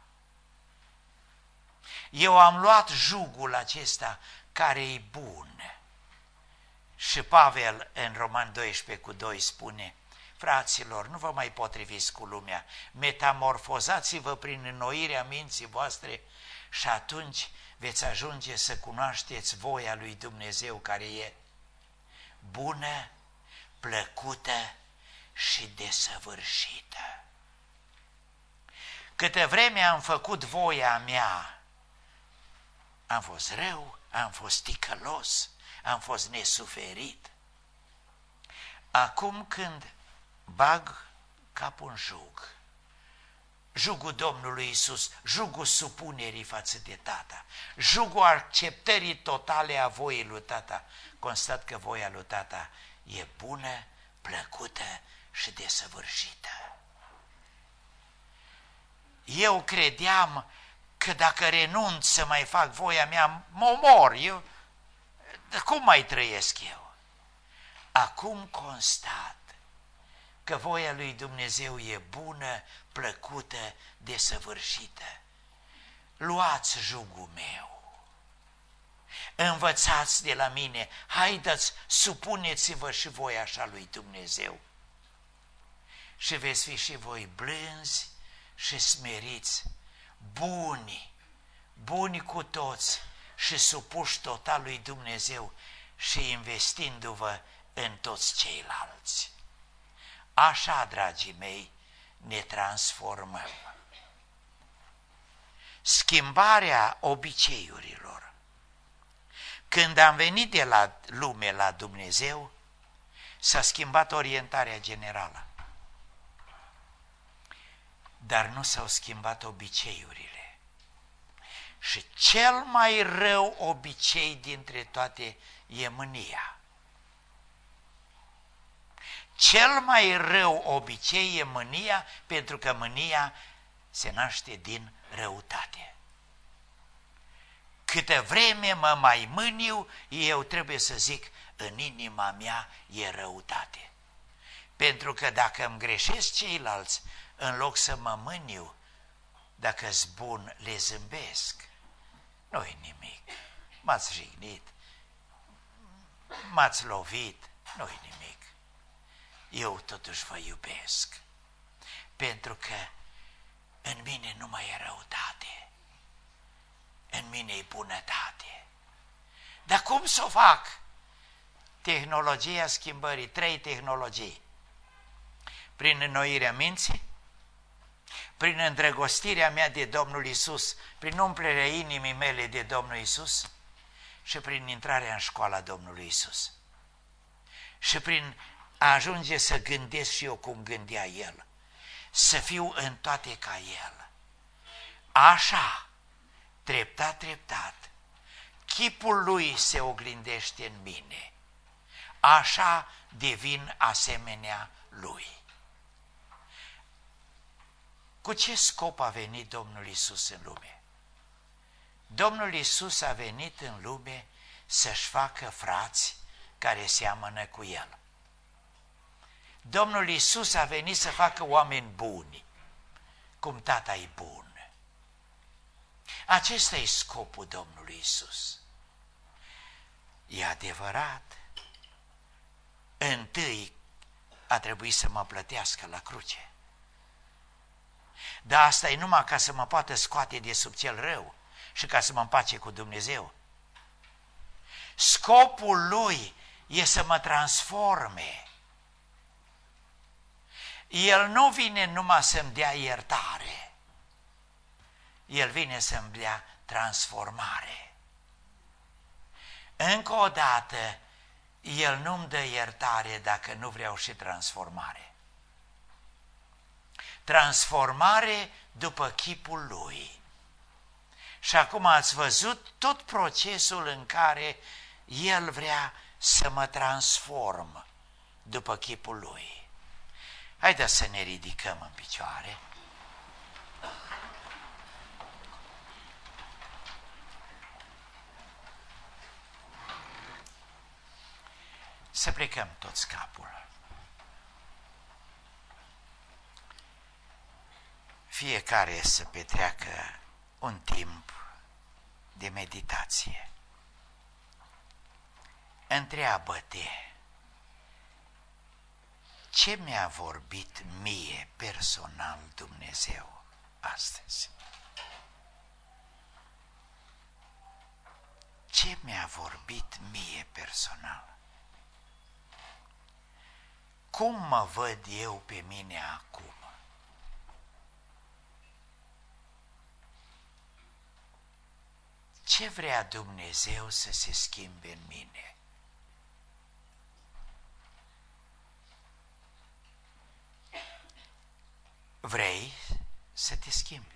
Speaker 1: Eu am luat jugul acesta care e bun. Și Pavel în Roman 12:2 spune, fraților, nu vă mai potriviți cu lumea, metamorfozați-vă prin înnoirea minții voastre și atunci veți ajunge să cunoașteți voia lui Dumnezeu care e bună, plăcută și desăvârșită. Câtă vreme am făcut voia mea, am fost rău, am fost ticălos, am fost nesuferit. Acum când bag capul în jug, jugul Domnului Iisus, jugul supunerii față de tata, jugul acceptării totale a voii lui tata, constat că voia lui tata e bună, plăcută și desăvârșită. Eu credeam că dacă renunț să mai fac voia mea, mă omor, eu cum mai trăiesc eu? Acum constat că voia lui Dumnezeu e bună, plăcută, desăvârșită. Luați jugul meu, învățați de la mine, haideți, supuneți-vă și voi așa lui Dumnezeu și veți fi și voi blânzi și smeriți, buni cu toți și supuși total lui Dumnezeu și investindu-vă în toți ceilalți. Așa, dragii mei, ne transformăm. Schimbarea obiceiurilor. Când am venit de la lume la Dumnezeu, s-a schimbat orientarea generală. Dar nu s-au schimbat obiceiurile. Și cel mai rău obicei dintre toate e mânia. Cel mai rău obicei e mânia, pentru că mânia se naște din răutate. Câtă vreme mă mai mâniu, eu trebuie să zic, în inima mea e răutate. Pentru că dacă îmi greșesc ceilalți, în loc să mă mâniu, dacă-s bun, le zâmbesc. Nu-i nimic. M-ați jignit, m-ați lovit, nu-i nimic. Eu totuși vă iubesc, pentru că în mine nu mai e răutate. în mine e bunătate. Dar cum să o fac? Tehnologia schimbării, 3 tehnologii. Prin înnoirea minții, prin îndrăgostirea mea de Domnul Iisus, prin umplerea inimii mele de Domnul Iisus și prin intrarea în școala Domnului Iisus. Și prin a ajunge să gândesc și eu cum gândea El, să fiu în toate ca El. Așa, treptat, treptat, chipul Lui se oglindește în mine. Așa devin asemenea Lui. Cu ce scop a venit Domnul Iisus în lume? Domnul Iisus a venit în lume să-și facă frați care seamănă cu El. Domnul Iisus a venit să facă oameni buni, cum Tata e bun. Acesta e scopul Domnului Iisus. E adevărat, întâi a trebuit să mă plătească la cruce. Dar asta e numai ca să mă poată scoate de sub cel rău și ca să mă împace cu Dumnezeu. Scopul Lui e să mă transforme. El nu vine numai să-mi dea iertare, El vine să-mi dea transformare. Încă o dată, El nu-mi dă iertare dacă nu vreau și transformare. Transformare după chipul Lui. Și acum ați văzut tot procesul în care El vrea să mă transform după chipul Lui. Haideți să ne ridicăm în picioare. Să plecăm toți capul. Fiecare să petreacă un timp de meditație. Întreabă-te, ce mi-a vorbit mie personal Dumnezeu astăzi? Ce mi-a vorbit mie personal? Cum mă văd eu pe mine acum? Ce vrea Dumnezeu să se schimbe în mine? Vrei să te schimbi?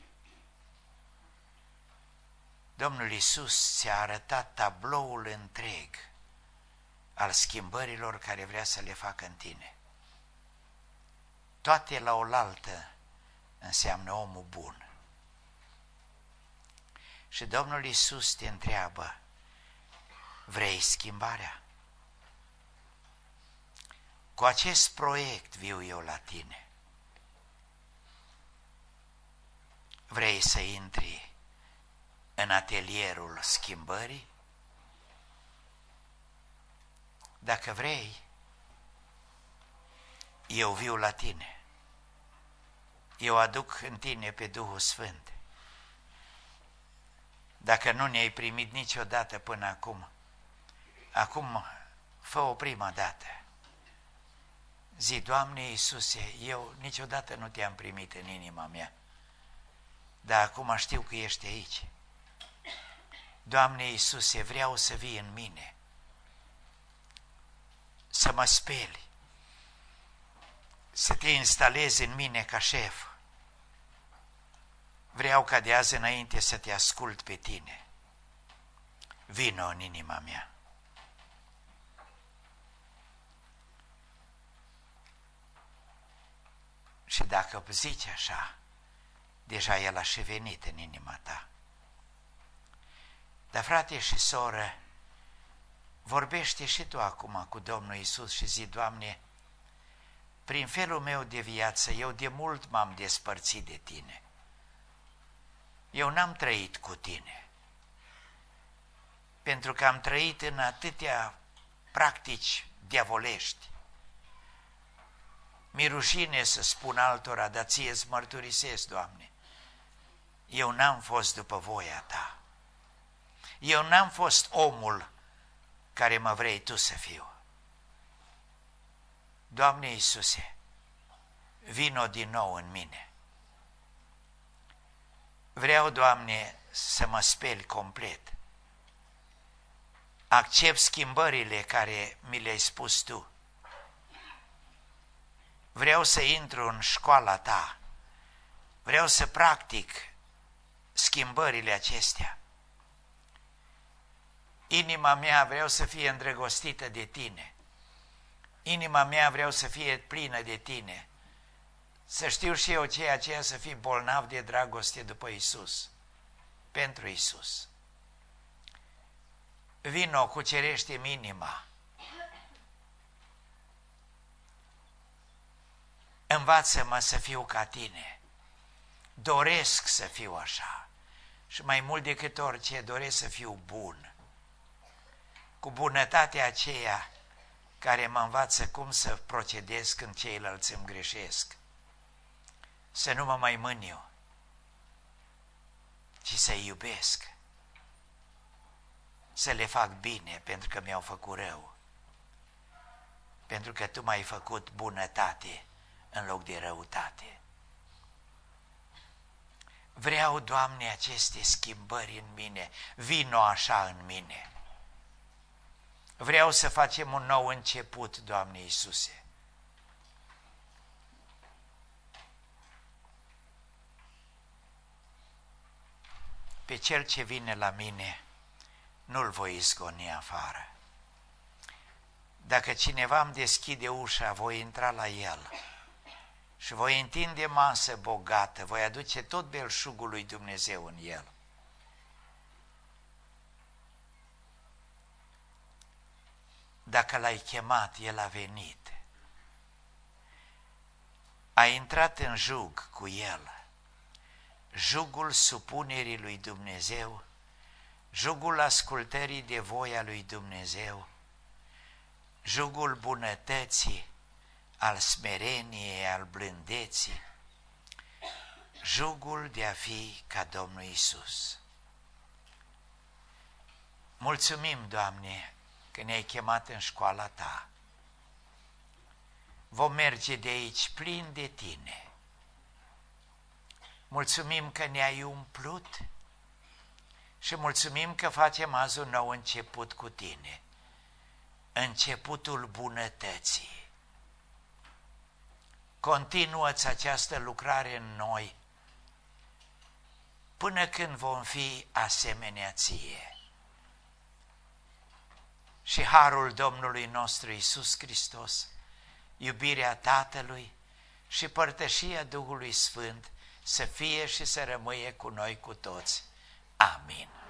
Speaker 1: Domnul Iisus ți-a arătat tabloul întreg al schimbărilor care vrea să le facă în tine. Toate la oaltă înseamnă omul bun. Și Domnul Iisus te întreabă, vrei schimbarea? Cu acest proiect viu eu la tine. Vrei să intri în atelierul schimbării? Dacă vrei, eu viu la tine. Eu aduc în tine pe Duhul Sfânt. Dacă nu ne-ai primit niciodată până acum fă o prima dată. Zi, Doamne Iisuse, eu niciodată nu te-am primit în inima mea, dar acum știu că ești aici. Doamne Iisuse, vreau să vii în mine, să mă speli, să te instalezi în mine ca șef. Vreau ca de azi înainte să te ascult pe tine. Vino în inima mea. Și dacă zici așa, deja El a și venit în inima ta. Dar frate și soră, vorbește și tu acum cu Domnul Iisus și zi, Doamne, prin felul meu de viață, eu de mult m-am despărțit de Tine. Eu n-am trăit cu Tine, pentru că am trăit în atâtea practici diavolești. Mi-e rușine să spun altora, dar ție îți mărturisesc, Doamne, eu n-am fost după voia Ta. Eu n-am fost omul care mă vrei Tu să fiu. Doamne Iisuse, vino din nou în mine. Vreau, Doamne, să mă speli complet. Accept schimbările care mi le-ai spus Tu. Vreau să intru în școala Ta. Vreau să practic schimbările acestea. Inima mea vreau să fie îndrăgostită de Tine. Inima mea vreau să fie plină de Tine. Să știu și eu ceea ce să fii bolnav de dragoste după Iisus, pentru Iisus. Vino, cucerește-mi inima. Învață-mă să fiu ca Tine. Doresc să fiu așa. Și mai mult decât orice, doresc să fiu bun. Cu bunătatea aceea care mă învață cum să procedez când ceilalți îmi greșesc. Să nu mă mai mâniu, ci să-i iubesc. Să le fac bine pentru că mi-au făcut rău. Pentru că Tu m-ai făcut bunătate în loc de răutate. Vreau, Doamne, aceste schimbări în mine. Vino așa în mine. Vreau să facem un nou început, Doamne Iisuse. Pe cel ce vine la mine, nu-l voi izgoni afară. Dacă cineva îmi deschide ușa, voi intra la el și voi întinde masă bogată, voi aduce tot belșugul lui Dumnezeu în el. Dacă l-ai chemat, el a venit. Ai intrat în jug cu el. Jugul supunerii lui Dumnezeu, jugul ascultării de voia lui Dumnezeu, jugul bunătății, al smereniei, al blândeții, jugul de a fi ca Domnul Iisus. Mulțumim, Doamne, că ne-ai chemat în școala Ta. Vom merge de aici plini de Tine. Mulțumim că ne-ai umplut și mulțumim că facem azi un nou început cu Tine. Începutul bunătății. Continuă-ți această lucrare în noi până când vom fi asemenea Ție. Și harul Domnului nostru Iisus Hristos, iubirea Tatălui și părtășia Duhului Sfânt să fie și să rămâie cu noi cu toți. Amin.